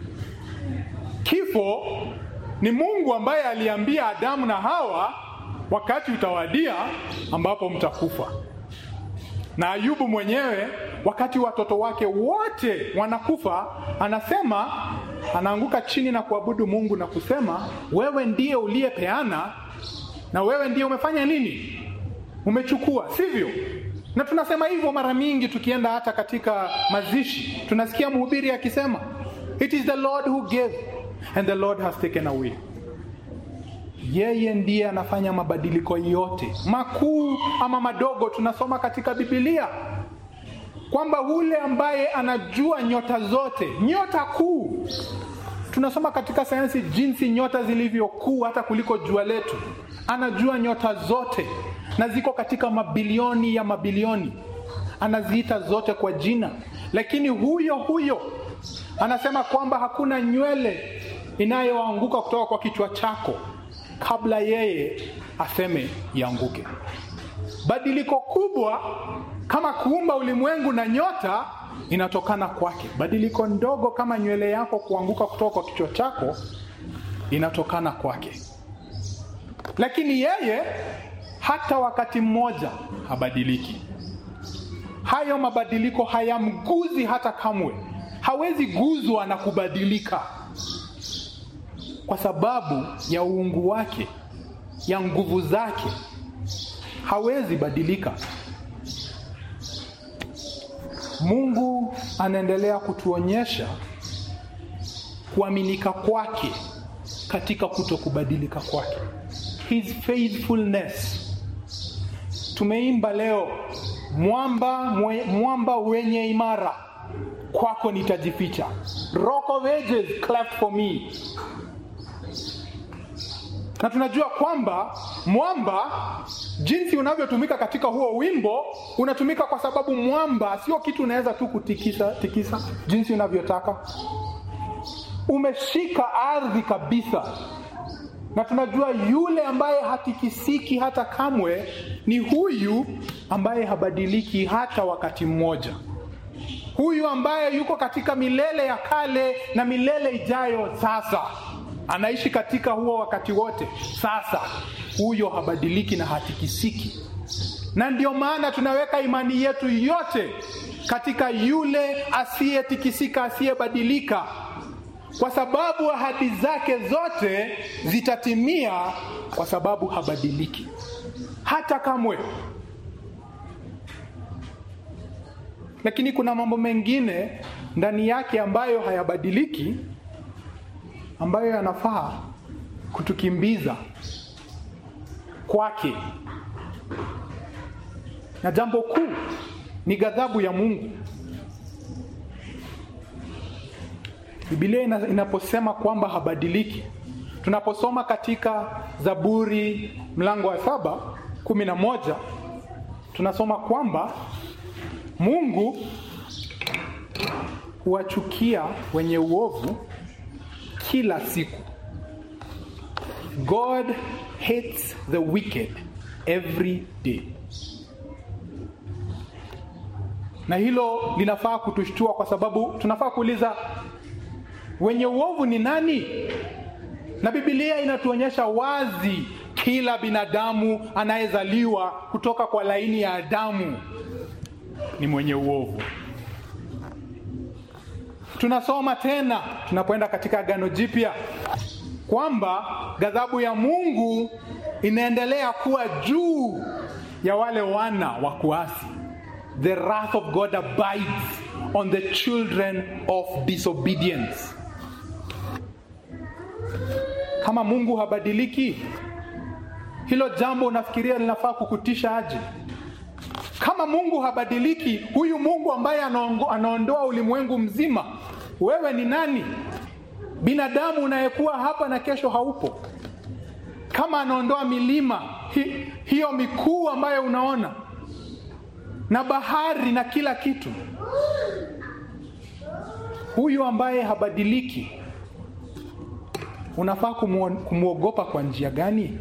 Kifo ni Mungu ambaye aliambia Adamu na Hawa, wakati utawadia ambapo mtakufa. Na Ayubu mwenyewe, wakati watoto wake wote wanakufa, anasema, anaanguka chini na kuabudu Mungu na kusema, wewe ndiye uliyepeana na wewe ndiye umefanya nini? Umechukua, sivyo? Na tunasema hivyo mara mingi tukienda hata katika mazishi. Tunasikia mhubiri akisema, it is the Lord who gave and the Lord has taken away. Yeye ndiye anafanya mabadiliko yote, makuu ama madogo. Tunasoma katika Biblia kwamba ule ambaye anajua nyota zote, nyota kuu. Tunasoma katika sayansi jinsi nyota zilivyokuu hata kuliko jua letu. Anajua nyota zote na ziko katika mabilioni ya mabilioni. Anaziita zote kwa jina. Lakini huyo huyo anasema kwamba hakuna nywele inayoanguka kutoka kwa kichwa chako kabla yeye aseme ianguke. Badiliko kubwa kama kuumba ulimwengu na nyota inatokana kwake. Badiliko ndogo kama nywele yako kuanguka kutoka kwa kichwa chako inatokana kwake. Lakini yeye hata wakati mmoja habadiliki. Hayo mabadiliko hayamguzi hata kamwe. Hawezi guzwa na kubadilika. Kwa sababu ya uungu wake, ya nguvu zake, hawezi badilika. Mungu anaendelea kutuonyesha kuaminika kwake katika kutokubadilika kwake. His faithfulness. Tumeimba leo, mwamba mwe, mwamba wenye imara, kwako nitajificha. Rock of ages, clap for me. Na tunajua kwamba mwamba, jinsi unavyotumika katika huo wimbo, unatumika kwa sababu mwamba sio kitu unaweza tu kutikisa tikisa jinsi unavyotaka. Umeshika ardhi kabisa. Na tunajua yule ambaye hatikisiki hata kamwe ni huyu ambaye habadiliki hata wakati mmoja. Huyu ambaye yuko katika milele ya kale na milele ijayo sasa. Anaishi katika huo wakati wote sasa. Huyo habadiliki na hatikisiki. Na ndio maana tunaweka imani yetu yote katika yule asiyetikisika, asiyebadilika. Kwa sababu ahadi zake zote zitatimia kwa sababu habadiliki hata kamwe. Lakini kuna mambo mengine ndani yake ambayo hayabadiliki, ambayo yanafaa kutukimbiza kwake. Na jambo kuu ni ghadhabu ya Mungu. Biblia inaposema kwamba habadiliki, tunaposoma katika Zaburi mlango wa saba kumi na moja, tunasoma kwamba Mungu huwachukia wenye uovu kila siku. God hates the wicked every day. Na hilo linafaa kutushtua kwa sababu tunafaa kuuliza, wenye uovu ni nani? Na Biblia inatuonyesha wazi kila binadamu anayezaliwa kutoka kwa laini ya Adamu ni mwenye uovu. Tunasoma tena tunapoenda katika Agano Jipya kwamba ghadhabu ya Mungu inaendelea kuwa juu ya wale wana wa kuasi. The wrath of God abides on the children of disobedience. Kama Mungu habadiliki, hilo jambo unafikiria linafaa kukutisha aje? Kama Mungu habadiliki, huyu Mungu ambaye anaondoa ulimwengu mzima, wewe ni nani? Binadamu unayekuwa hapa na kesho haupo. Kama anaondoa milima hi, hiyo mikuu ambayo unaona, na bahari na kila kitu, huyu ambaye habadiliki, unafaa kumuogopa kwa njia gani?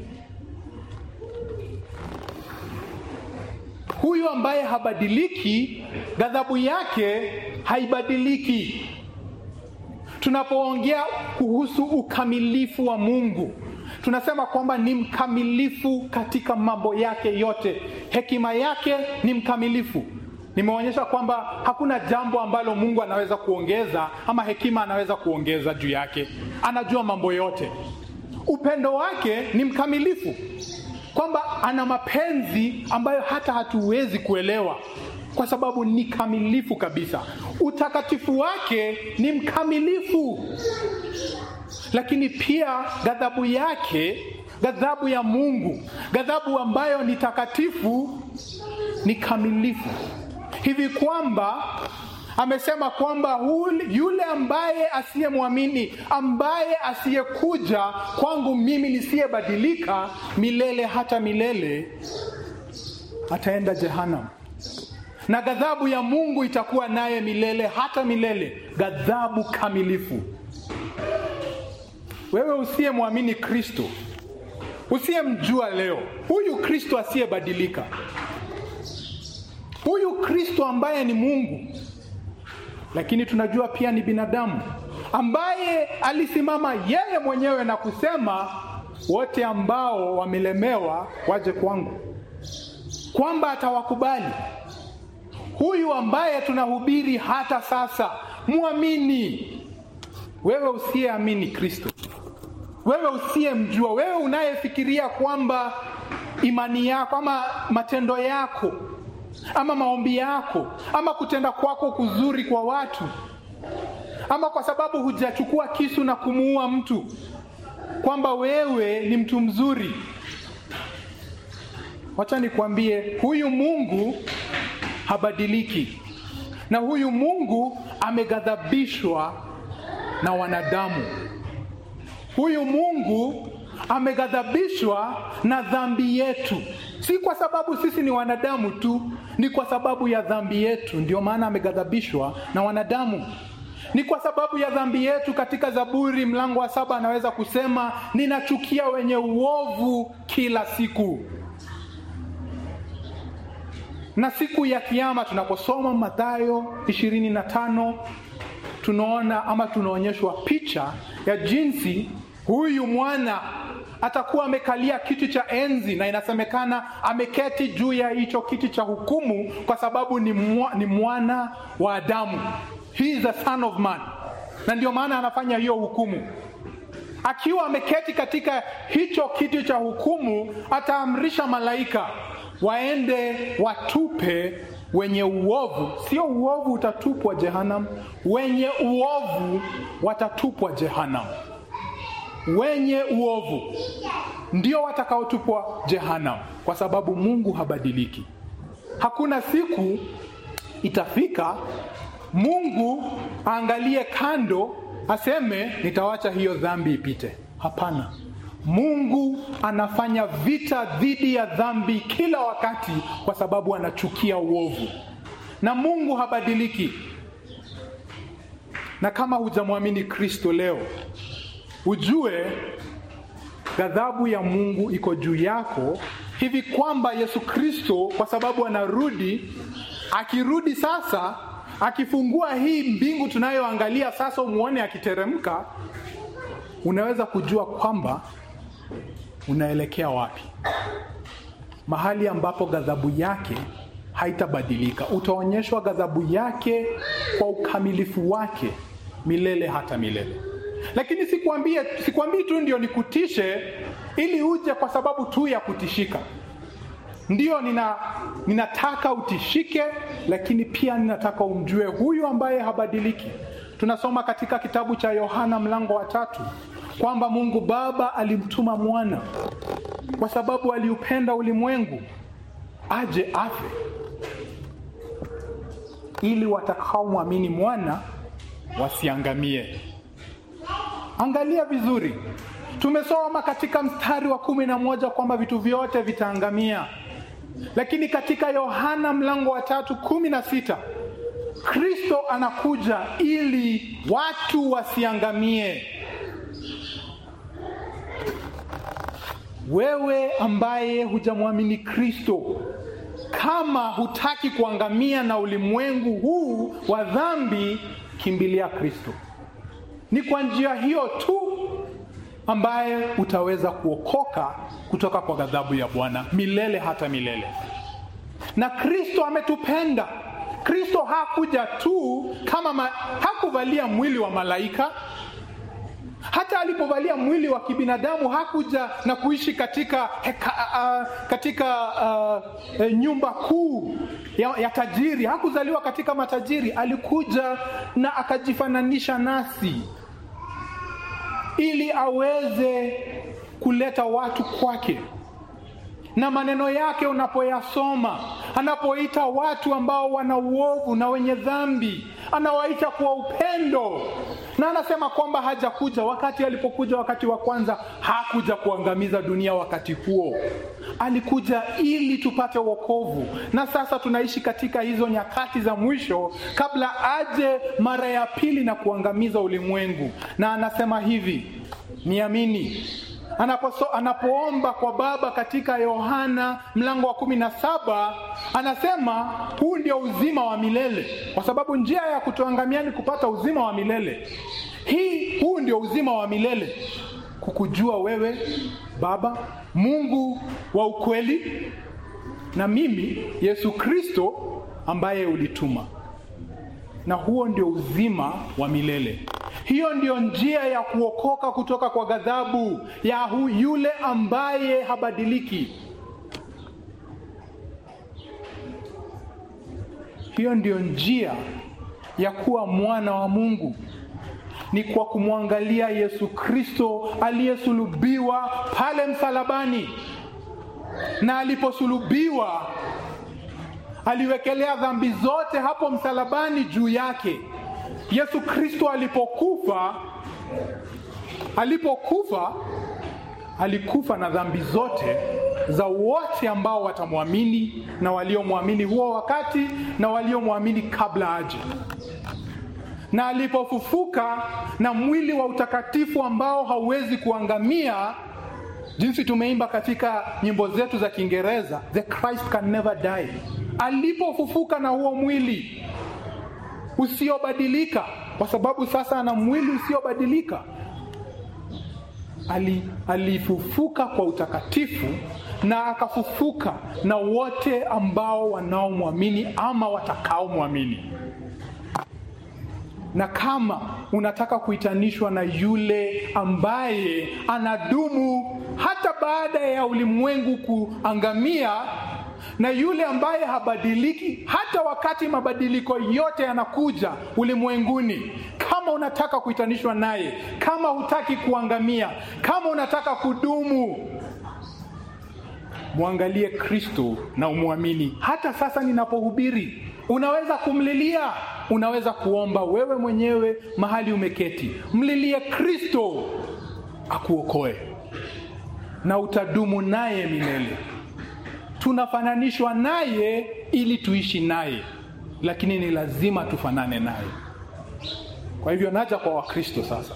Huyu ambaye habadiliki, ghadhabu yake haibadiliki. Tunapoongea kuhusu ukamilifu wa Mungu, tunasema kwamba ni mkamilifu katika mambo yake yote. Hekima yake ni mkamilifu. Nimeonyesha kwamba hakuna jambo ambalo Mungu anaweza kuongeza ama hekima anaweza kuongeza juu yake. Anajua mambo yote. Upendo wake ni mkamilifu, kwamba ana mapenzi ambayo hata hatuwezi kuelewa kwa sababu ni kamilifu kabisa. Utakatifu wake ni mkamilifu. Lakini pia ghadhabu yake, ghadhabu ya Mungu, ghadhabu ambayo ni takatifu, ni kamilifu. Hivi kwamba amesema kwamba yule ambaye asiyemwamini, ambaye asiyekuja kwangu mimi nisiyebadilika milele hata milele, ataenda jehanamu. Na ghadhabu ya Mungu itakuwa naye milele hata milele, ghadhabu kamilifu. Wewe usiyemwamini Kristo, usiyemjua leo, huyu Kristo asiyebadilika, huyu Kristo ambaye ni Mungu lakini tunajua pia ni binadamu, ambaye alisimama yeye mwenyewe na kusema wote ambao wamelemewa waje kwangu, kwamba atawakubali. Huyu ambaye tunahubiri hata sasa, muamini. Wewe usiyeamini Kristo, wewe usiyemjua, wewe unayefikiria kwamba imani yako ama matendo yako ama maombi yako ama kutenda kwako kuzuri kwa watu, ama kwa sababu hujachukua kisu na kumuua mtu, kwamba wewe ni mtu mzuri. Wacha nikwambie, huyu Mungu habadiliki. Na huyu Mungu ameghadhabishwa na wanadamu. Huyu Mungu ameghadhabishwa na dhambi yetu. Si kwa sababu sisi ni wanadamu tu, ni kwa sababu ya dhambi yetu. Ndio maana ameghadhabishwa na wanadamu. Ni kwa sababu ya dhambi yetu. Katika Zaburi mlango wa saba anaweza kusema, ninachukia wenye uovu kila siku. Na siku ya kiyama tunaposoma Mathayo ishirini na tano, tunaona ama tunaonyeshwa picha ya jinsi huyu mwana atakuwa amekalia kiti cha enzi, na inasemekana ameketi juu ya hicho kiti cha hukumu kwa sababu ni, mwa, ni mwana wa Adamu. He is the son of man. Na ndio maana anafanya hiyo hukumu. Akiwa ameketi katika hicho kiti cha hukumu, ataamrisha malaika waende watupe wenye uovu. Sio uovu utatupwa jehanamu, wenye uovu watatupwa jehanamu. Wenye uovu ndio watakaotupwa jehanamu, kwa sababu Mungu habadiliki. Hakuna siku itafika Mungu aangalie kando aseme nitawacha hiyo dhambi ipite. Hapana. Mungu anafanya vita dhidi ya dhambi kila wakati, kwa sababu anachukia uovu. Na Mungu habadiliki. Na kama hujamwamini Kristo leo, ujue ghadhabu ya Mungu iko juu yako, hivi kwamba Yesu Kristo, kwa sababu anarudi, akirudi sasa, akifungua hii mbingu tunayoangalia sasa, umuone akiteremka, unaweza kujua kwamba unaelekea wapi. Mahali ambapo ghadhabu yake haitabadilika. Utaonyeshwa ghadhabu yake kwa ukamilifu wake milele hata milele. Lakini sikwambii sikwambii tu ndio nikutishe ili uje kwa sababu tu ya kutishika. Ndio nina ninataka utishike, lakini pia ninataka umjue huyu ambaye habadiliki. Tunasoma katika kitabu cha Yohana mlango wa tatu kwamba Mungu Baba alimtuma mwana kwa sababu aliupenda ulimwengu aje afe ili watakaomwamini mwana wasiangamie. Angalia vizuri. Tumesoma katika mstari wa kumi na moja kwamba vitu vyote vitaangamia. Lakini katika Yohana mlango wa tatu kumi na sita, Kristo anakuja ili watu wasiangamie. Wewe ambaye hujamwamini Kristo, kama hutaki kuangamia na ulimwengu huu wa dhambi, kimbilia Kristo. Ni kwa njia hiyo tu ambaye utaweza kuokoka kutoka kwa ghadhabu ya Bwana milele hata milele. Na Kristo ametupenda. Kristo hakuja tu kama ma, hakuvalia mwili wa malaika. Hata alipovalia mwili wa kibinadamu hakuja na kuishi katika heka, uh, katika uh, nyumba kuu ya, ya tajiri. Hakuzaliwa katika matajiri. Alikuja na akajifananisha nasi ili aweze kuleta watu kwake. Na maneno yake unapoyasoma, anapoita watu ambao wana uovu na wenye dhambi, anawaita kwa upendo. Na anasema kwamba hajakuja wakati alipokuja wakati wa kwanza, hakuja kuangamiza dunia wakati huo. Alikuja ili tupate wokovu. Na sasa tunaishi katika hizo nyakati za mwisho kabla aje mara ya pili na kuangamiza ulimwengu. Na anasema hivi, niamini. Anaposo, anapoomba kwa Baba katika Yohana mlango wa kumi na saba, anasema huu ndio uzima wa milele. Kwa sababu njia ya kutoangamia ni kupata uzima wa milele. Hii huu ndio uzima wa milele, kukujua wewe Baba, Mungu wa ukweli, na mimi Yesu Kristo ambaye ulituma. Na huo ndio uzima wa milele. Hiyo ndio njia ya kuokoka kutoka kwa ghadhabu ya hu, yule ambaye habadiliki. Hiyo ndio njia ya kuwa mwana wa Mungu. Ni kwa kumwangalia Yesu Kristo aliyesulubiwa pale msalabani. Na aliposulubiwa, aliwekelea dhambi zote hapo msalabani juu yake. Yesu Kristo alipokufa, alipokufa, alikufa na dhambi zote za wote ambao watamwamini, na waliomwamini huo wakati na waliomwamini kabla aje. Na alipofufuka na mwili wa utakatifu ambao hauwezi kuangamia, jinsi tumeimba katika nyimbo zetu za Kiingereza, the Christ can never die. Alipofufuka na huo mwili usiobadilika, kwa sababu sasa ana mwili usiobadilika, ali alifufuka kwa utakatifu, na akafufuka na wote ambao wanaomwamini ama watakaomwamini. Na kama unataka kuitanishwa na yule ambaye anadumu hata baada ya ulimwengu kuangamia, na yule ambaye habadiliki hata wakati mabadiliko yote yanakuja ulimwenguni, kama unataka kuitanishwa naye, kama hutaki kuangamia, kama unataka kudumu, muangalie Kristo na umwamini. Hata sasa ninapohubiri, unaweza kumlilia, unaweza kuomba wewe mwenyewe mahali umeketi. Mlilie Kristo akuokoe, na utadumu naye milele. Tunafananishwa naye ili tuishi naye, lakini ni lazima tufanane naye. Kwa hivyo naja kwa Wakristo sasa.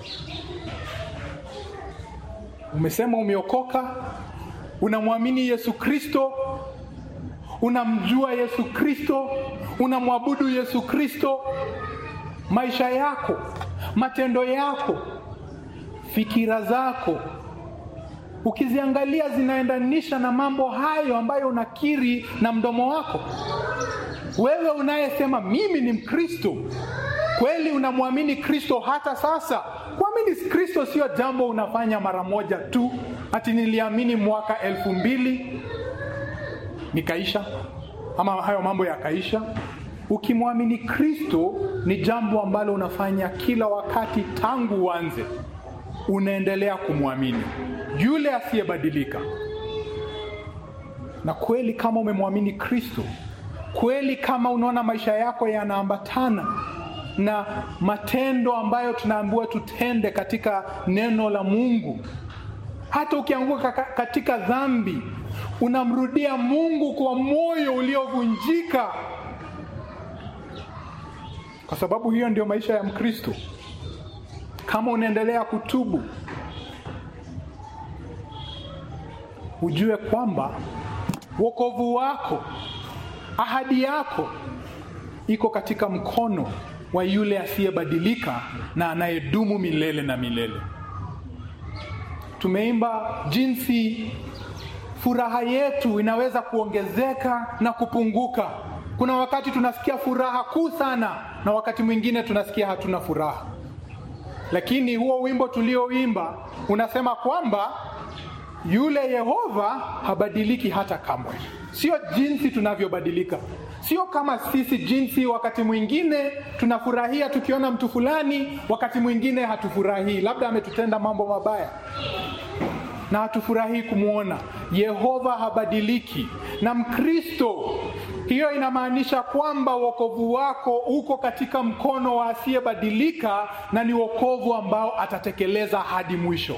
Umesema umeokoka, unamwamini Yesu Kristo, unamjua Yesu Kristo, unamwabudu Yesu Kristo. Maisha yako, matendo yako, fikira zako, ukiziangalia zinaendanisha na mambo hayo ambayo unakiri na mdomo wako. Wewe unayesema mimi ni Mkristo, kweli unamwamini Kristo hata sasa? Kuamini Kristo sio jambo unafanya mara moja tu, ati niliamini mwaka elfu mbili nikaisha, ama hayo mambo yakaisha. Ukimwamini Kristo ni jambo ambalo unafanya kila wakati tangu uanze. Unaendelea kumwamini yule asiyebadilika. Na kweli kama umemwamini Kristo, kweli kama unaona maisha yako yanaambatana na matendo ambayo tunaambiwa tutende katika neno la Mungu, hata ukianguka katika dhambi, unamrudia Mungu kwa moyo uliovunjika, kwa sababu hiyo ndio maisha ya Mkristo. Kama unaendelea kutubu, ujue kwamba wokovu wako, ahadi yako iko katika mkono wa yule asiyebadilika na anayedumu milele na milele. Tumeimba jinsi furaha yetu inaweza kuongezeka na kupunguka. Kuna wakati tunasikia furaha kuu sana na wakati mwingine tunasikia hatuna furaha. Lakini huo wimbo tulioimba unasema kwamba yule Yehova habadiliki hata kamwe. Sio jinsi tunavyobadilika. Sio kama sisi jinsi wakati mwingine tunafurahia tukiona mtu fulani, wakati mwingine hatufurahii. Labda ametutenda mambo mabaya na hatufurahii kumuona. Yehova habadiliki. Na Mkristo, hiyo inamaanisha kwamba wokovu wako uko katika mkono wa asiyebadilika, na ni wokovu ambao atatekeleza hadi mwisho.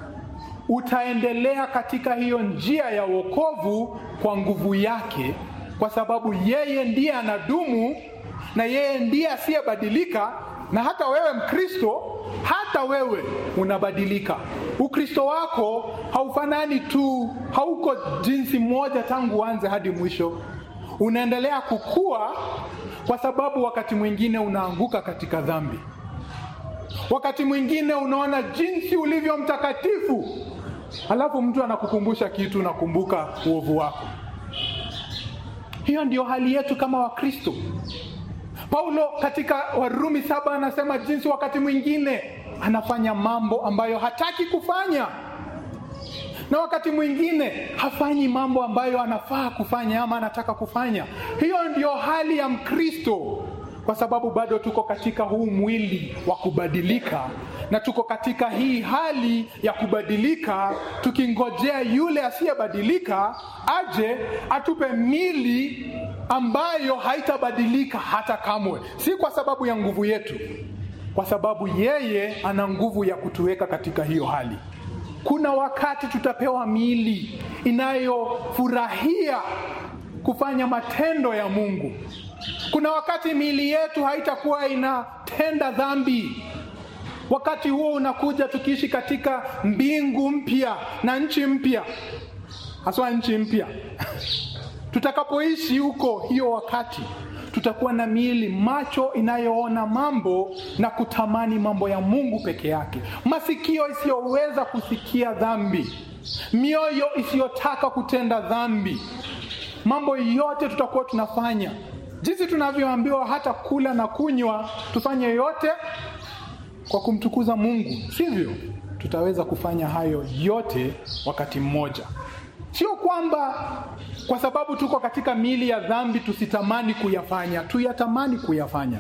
Utaendelea katika hiyo njia ya wokovu kwa nguvu yake, kwa sababu yeye ndiye anadumu na yeye ndiye asiyebadilika. Na hata wewe Mkristo, hata wewe unabadilika. Ukristo wako haufanani tu, hauko jinsi moja tangu uanze hadi mwisho. Unaendelea kukua, kwa sababu wakati mwingine unaanguka katika dhambi. Wakati mwingine unaona jinsi ulivyo mtakatifu, alafu mtu anakukumbusha kitu, unakumbuka uovu wako. Hiyo ndio hali yetu kama Wakristo. Paulo katika Warumi saba anasema jinsi wakati mwingine anafanya mambo ambayo hataki kufanya, na wakati mwingine hafanyi mambo ambayo anafaa kufanya ama anataka kufanya. Hiyo ndio hali ya Mkristo, kwa sababu bado tuko katika huu mwili wa kubadilika, na tuko katika hii hali ya kubadilika tukingojea yule asiyebadilika aje atupe mili ambayo haitabadilika hata kamwe. Si kwa sababu ya nguvu yetu, kwa sababu yeye ana nguvu ya kutuweka katika hiyo hali. Kuna wakati tutapewa mili inayofurahia kufanya matendo ya Mungu. Kuna wakati mili yetu haitakuwa inatenda dhambi. Wakati huo unakuja tukiishi katika mbingu mpya na nchi mpya. Haswa nchi mpya. Tutakapoishi huko, hiyo wakati tutakuwa na miili macho inayoona mambo na kutamani mambo ya Mungu peke yake. Masikio isiyoweza kusikia dhambi. Mioyo isiyotaka kutenda dhambi. Mambo yote tutakuwa tunafanya. Jinsi tunavyoambiwa hata kula na kunywa, tufanye yote kwa kumtukuza Mungu. Sivyo? Tutaweza kufanya hayo yote wakati mmoja. Sio kwamba kwa sababu tuko katika miili ya dhambi tusitamani kuyafanya, tuyatamani kuyafanya.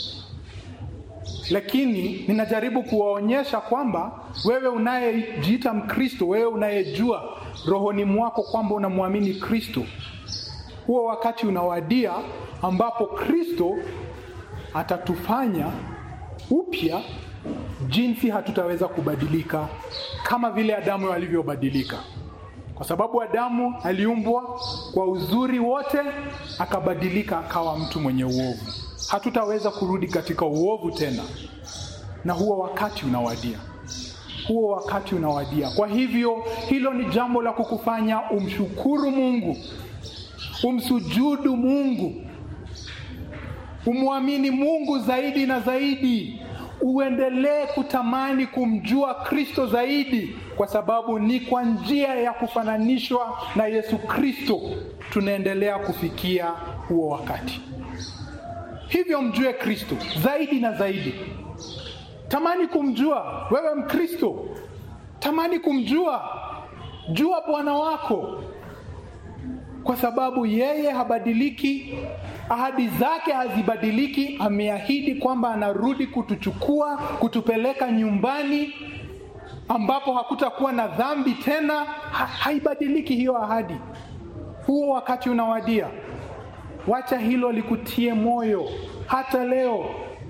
Lakini ninajaribu kuwaonyesha kwamba wewe unayejiita Mkristo, wewe unayejua rohoni mwako kwamba unamwamini Kristo, huo wakati unawadia ambapo Kristo atatufanya upya jinsi hatutaweza kubadilika kama vile Adamu alivyobadilika. Kwa sababu Adamu aliumbwa kwa uzuri wote, akabadilika akawa mtu mwenye uovu. Hatutaweza kurudi katika uovu tena. Na huo wakati unawadia. Huo wakati unawadia. Kwa hivyo hilo ni jambo la kukufanya umshukuru Mungu, umsujudu Mungu, umwamini Mungu zaidi na zaidi, uendelee kutamani kumjua Kristo zaidi, kwa sababu ni kwa njia ya kufananishwa na Yesu Kristo tunaendelea kufikia huo wakati. Hivyo mjue Kristo zaidi na zaidi. Tamani kumjua. Wewe Mkristo, tamani kumjua. Jua Bwana wako, kwa sababu yeye habadiliki. Ahadi zake hazibadiliki. Ameahidi kwamba anarudi kutuchukua, kutupeleka nyumbani ambapo hakutakuwa na dhambi tena. Ha, haibadiliki hiyo ahadi. Huo wakati unawadia. Wacha hilo likutie moyo hata leo.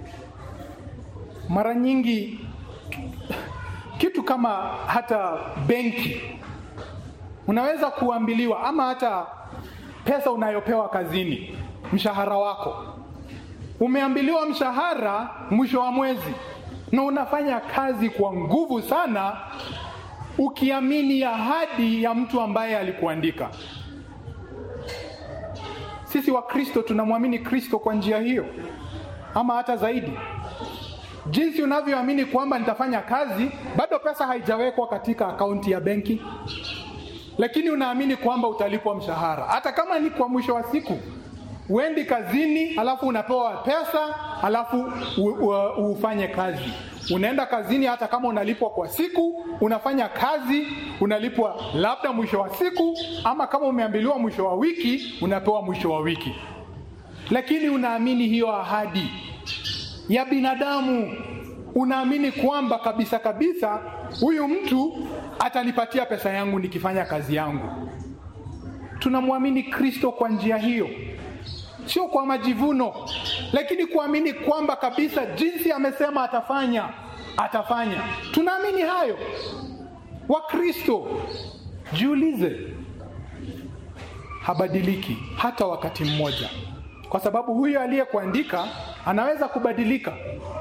Mara nyingi kitu kama hata benki unaweza kuambiliwa, ama hata pesa unayopewa kazini, mshahara wako. Umeambiliwa mshahara mwisho wa mwezi, na unafanya kazi kwa nguvu sana ukiamini ahadi ya mtu ambaye alikuandika. Sisi wa Kristo tunamwamini Kristo kwa njia hiyo, ama hata zaidi. Jinsi unavyoamini kwamba nitafanya kazi, bado pesa haijawekwa katika akaunti ya benki, lakini unaamini kwamba utalipwa mshahara. Hata kama ni kwa mwisho wa siku, uendi kazini alafu unapewa pesa alafu u, u, ufanye kazi. Unaenda kazini hata kama unalipwa kwa siku, unafanya kazi, unalipwa labda mwisho wa siku, ama kama umeambiliwa mwisho wa wiki, unapewa mwisho wa wiki. Lakini unaamini hiyo ahadi ya binadamu. Unaamini kwamba kabisa kabisa huyu mtu atanipatia pesa yangu nikifanya kazi yangu. Tunamwamini Kristo kwa njia hiyo, sio kwa majivuno, lakini kuamini kwamba kabisa jinsi amesema atafanya, atafanya. Tunaamini hayo. Wa Kristo, jiulize, habadiliki hata wakati mmoja, kwa sababu huyo aliyekuandika anaweza kubadilika.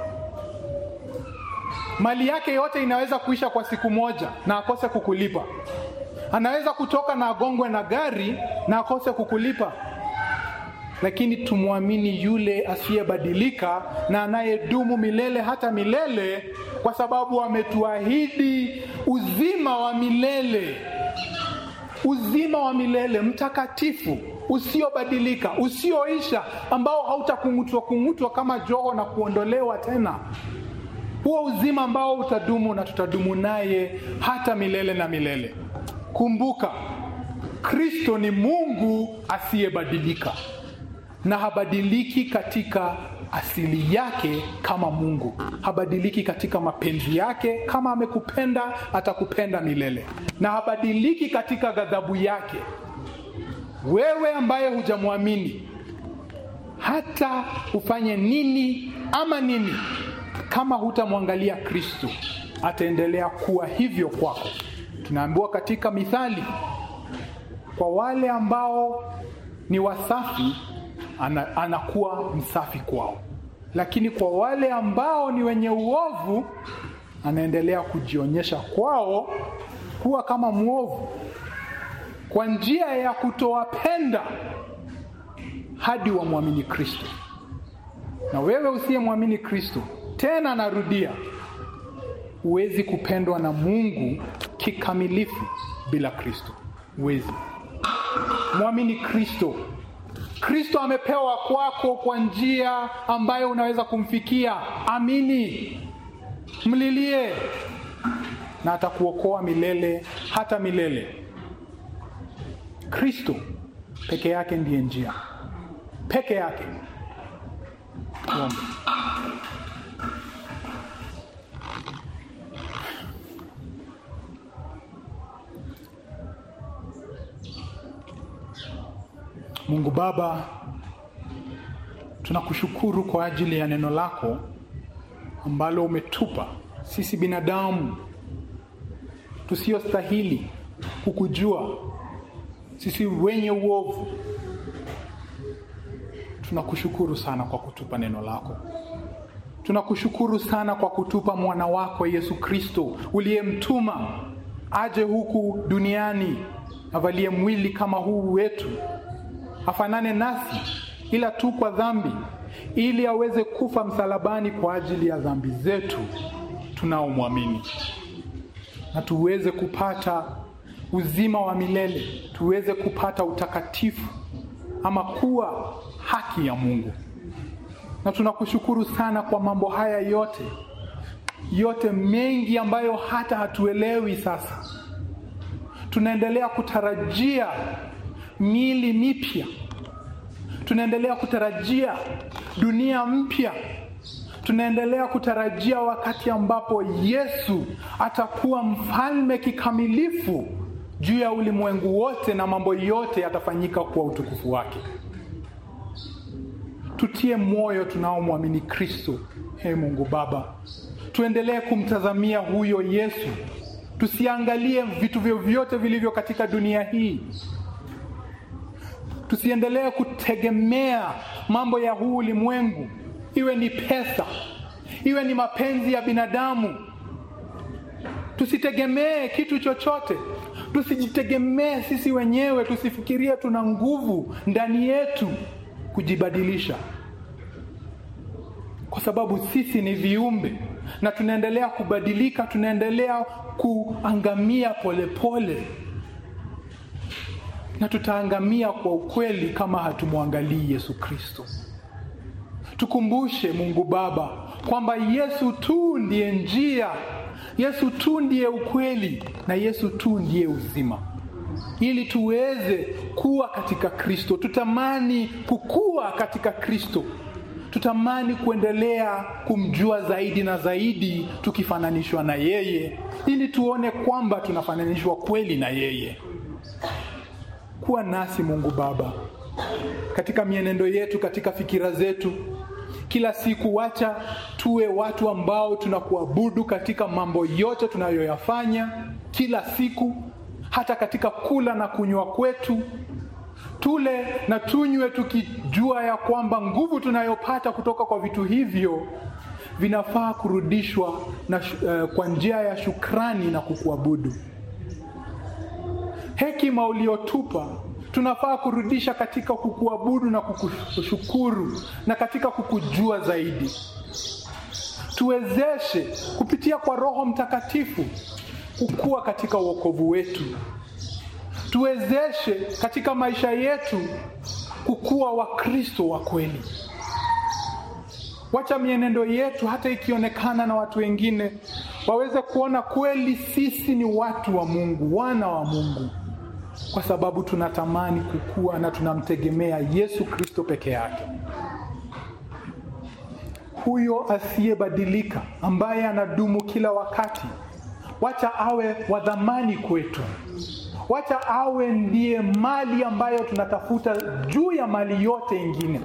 Mali yake yote inaweza kuisha kwa siku moja na akose kukulipa. Anaweza kutoka na agongwe na gari na akose kukulipa. Lakini tumwamini yule asiyebadilika na anayedumu milele hata milele, kwa sababu ametuahidi uzima wa milele. Uzima wa milele mtakatifu, usiobadilika, usioisha, ambao hautakungutwa kungutwa kama joho na kuondolewa tena. Huo uzima ambao utadumu na tutadumu naye hata milele na milele. Kumbuka, Kristo ni Mungu asiyebadilika, na habadiliki katika asili yake kama Mungu. Habadiliki katika mapenzi yake. Kama amekupenda, atakupenda milele. Na habadiliki katika ghadhabu yake. Wewe ambaye hujamwamini, hata ufanye nini ama nini, kama hutamwangalia Kristo, ataendelea kuwa hivyo kwako. Tunaambiwa katika Mithali, kwa wale ambao ni wasafi, ana, anakuwa msafi kwao. Lakini kwa wale ambao ni wenye uovu, anaendelea kujionyesha kwao kuwa kama muovu, kwa njia ya kutowapenda hadi wamwamini Kristo. Na wewe usiyemwamini Kristo, tena narudia, huwezi kupendwa na Mungu kikamilifu bila Kristo. Huwezi. Mwamini Kristo. Kristo amepewa kwako kwa njia ambayo unaweza kumfikia. Amini. Mlilie, na atakuokoa milele hata milele. Kristo peke yake ndiye njia. Peke yake. Tuombe. Mungu Baba, tunakushukuru kwa ajili ya neno lako ambalo umetupa sisi binadamu tusiyostahili kukujua, sisi wenye uovu. Tunakushukuru sana kwa kutupa neno lako. Tunakushukuru sana kwa kutupa mwana wako Yesu Kristo, uliyemtuma aje huku duniani, avalie mwili kama huu wetu, afanane nasi ila tu kwa dhambi, ili aweze kufa msalabani kwa ajili ya dhambi zetu tunaomwamini, na tuweze kupata uzima wa milele, tuweze kupata utakatifu, ama kuwa haki ya Mungu. Na tunakushukuru sana kwa mambo haya yote, yote mengi ambayo hata hatuelewi sasa. Tunaendelea kutarajia miili mipya. Tunaendelea kutarajia dunia mpya. Tunaendelea kutarajia wakati ambapo Yesu atakuwa mfalme kikamilifu juu ya ulimwengu wote, na mambo yote yatafanyika kwa utukufu wake. tutie moyo tunaomwamini Kristo. Ee Mungu Baba, tuendelee kumtazamia huyo Yesu. Tusiangalie vitu vyovyote vilivyo katika dunia hii. Tusiendelee kutegemea mambo ya huu ulimwengu, iwe ni pesa, iwe ni mapenzi ya binadamu. Tusitegemee kitu chochote. Tusijitegemee sisi wenyewe. Tusifikirie tuna nguvu ndani yetu kujibadilisha, kwa sababu sisi ni viumbe na tunaendelea kubadilika, tunaendelea kuangamia polepole pole. Na tutaangamia kwa ukweli kama hatumwangalii Yesu Kristo. Tukumbushe Mungu Baba kwamba Yesu tu ndiye njia, Yesu tu ndiye ukweli, na Yesu tu ndiye uzima. Ili tuweze kuwa katika Kristo, tutamani kukua katika Kristo. Tutamani kuendelea kumjua zaidi na zaidi, tukifananishwa na yeye, ili tuone kwamba tunafananishwa kweli na yeye. Kuwa nasi Mungu Baba katika mienendo yetu, katika fikira zetu. Kila siku wacha tuwe watu ambao tunakuabudu katika mambo yote tunayoyafanya kila siku, hata katika kula na kunywa kwetu. Tule na tunywe tukijua ya kwamba nguvu tunayopata kutoka kwa vitu hivyo vinafaa kurudishwa na uh, kwa njia ya shukrani na kukuabudu. Hekima uliotupa tunafaa kurudisha katika kukuabudu na kukushukuru na katika kukujua zaidi. Tuwezeshe kupitia kwa Roho Mtakatifu kukua katika wokovu wetu. Tuwezeshe katika maisha yetu kukua wa Kristo wa kweli. Wacha mienendo yetu, hata ikionekana na watu wengine, waweze kuona kweli sisi ni watu wa Mungu, wana wa Mungu, kwa sababu tunatamani kukua na tunamtegemea Yesu Kristo peke yake. Huyo asiyebadilika, ambaye anadumu kila wakati. Wacha awe wa dhamani kwetu. Wacha awe ndiye mali ambayo tunatafuta juu ya mali yote ingine.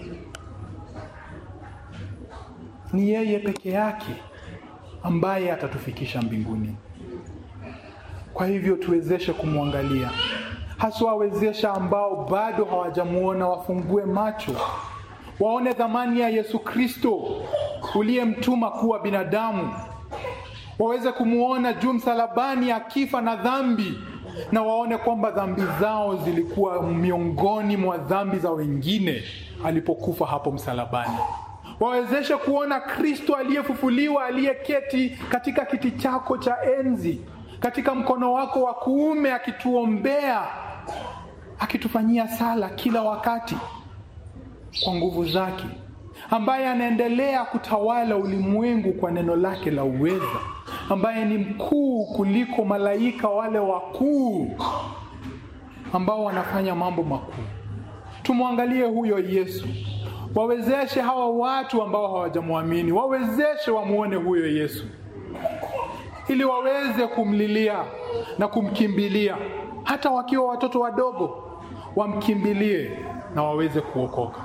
Ni yeye peke yake ambaye atatufikisha mbinguni. Kwa hivyo tuwezeshe kumwangalia. Haswa wezesha ambao bado hawajamuona wafungue macho. Waone dhamani ya Yesu Kristo uliyemtuma kuwa binadamu. Waweze kumuona juu msalabani akifa na dhambi, na waone kwamba dhambi zao zilikuwa miongoni mwa dhambi za wengine alipokufa hapo msalabani. Wawezeshe kuona Kristo aliyefufuliwa, aliyeketi katika kiti chako cha enzi, katika mkono wako wa kuume, akituombea, akitufanyia sala kila wakati kwa nguvu zake, ambaye anaendelea kutawala ulimwengu kwa neno lake la uweza, ambaye ni mkuu kuliko malaika wale wakuu ambao wanafanya mambo makuu. Tumwangalie huyo Yesu. Wawezeshe hawa watu ambao hawajamwamini, wawezeshe wamuone huyo Yesu, ili waweze kumlilia na kumkimbilia. Hata wakiwa watoto wadogo, wamkimbilie na waweze kuokoka.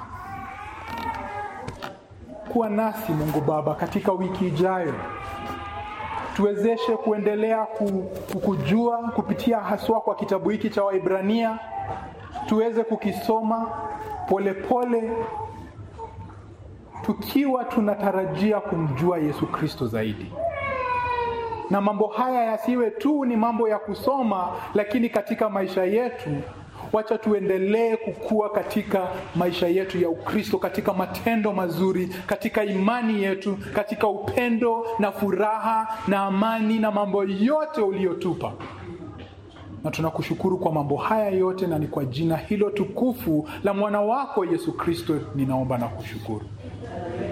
Kuwa nasi Mungu Baba katika wiki ijayo. Tuwezeshe kuendelea kukujua kupitia haswa kwa kitabu hiki cha Waebrania. Tuweze kukisoma polepole pole, tukiwa tunatarajia kumjua Yesu Kristo zaidi. Na mambo haya yasiwe tu ni mambo ya kusoma, lakini katika maisha yetu wacha tuendelee kukua katika maisha yetu ya Ukristo, katika matendo mazuri, katika imani yetu, katika upendo na furaha na amani na mambo yote uliyotupa. Na tunakushukuru kwa mambo haya yote, na ni kwa jina hilo tukufu la mwana wako Yesu Kristo ninaomba na kushukuru.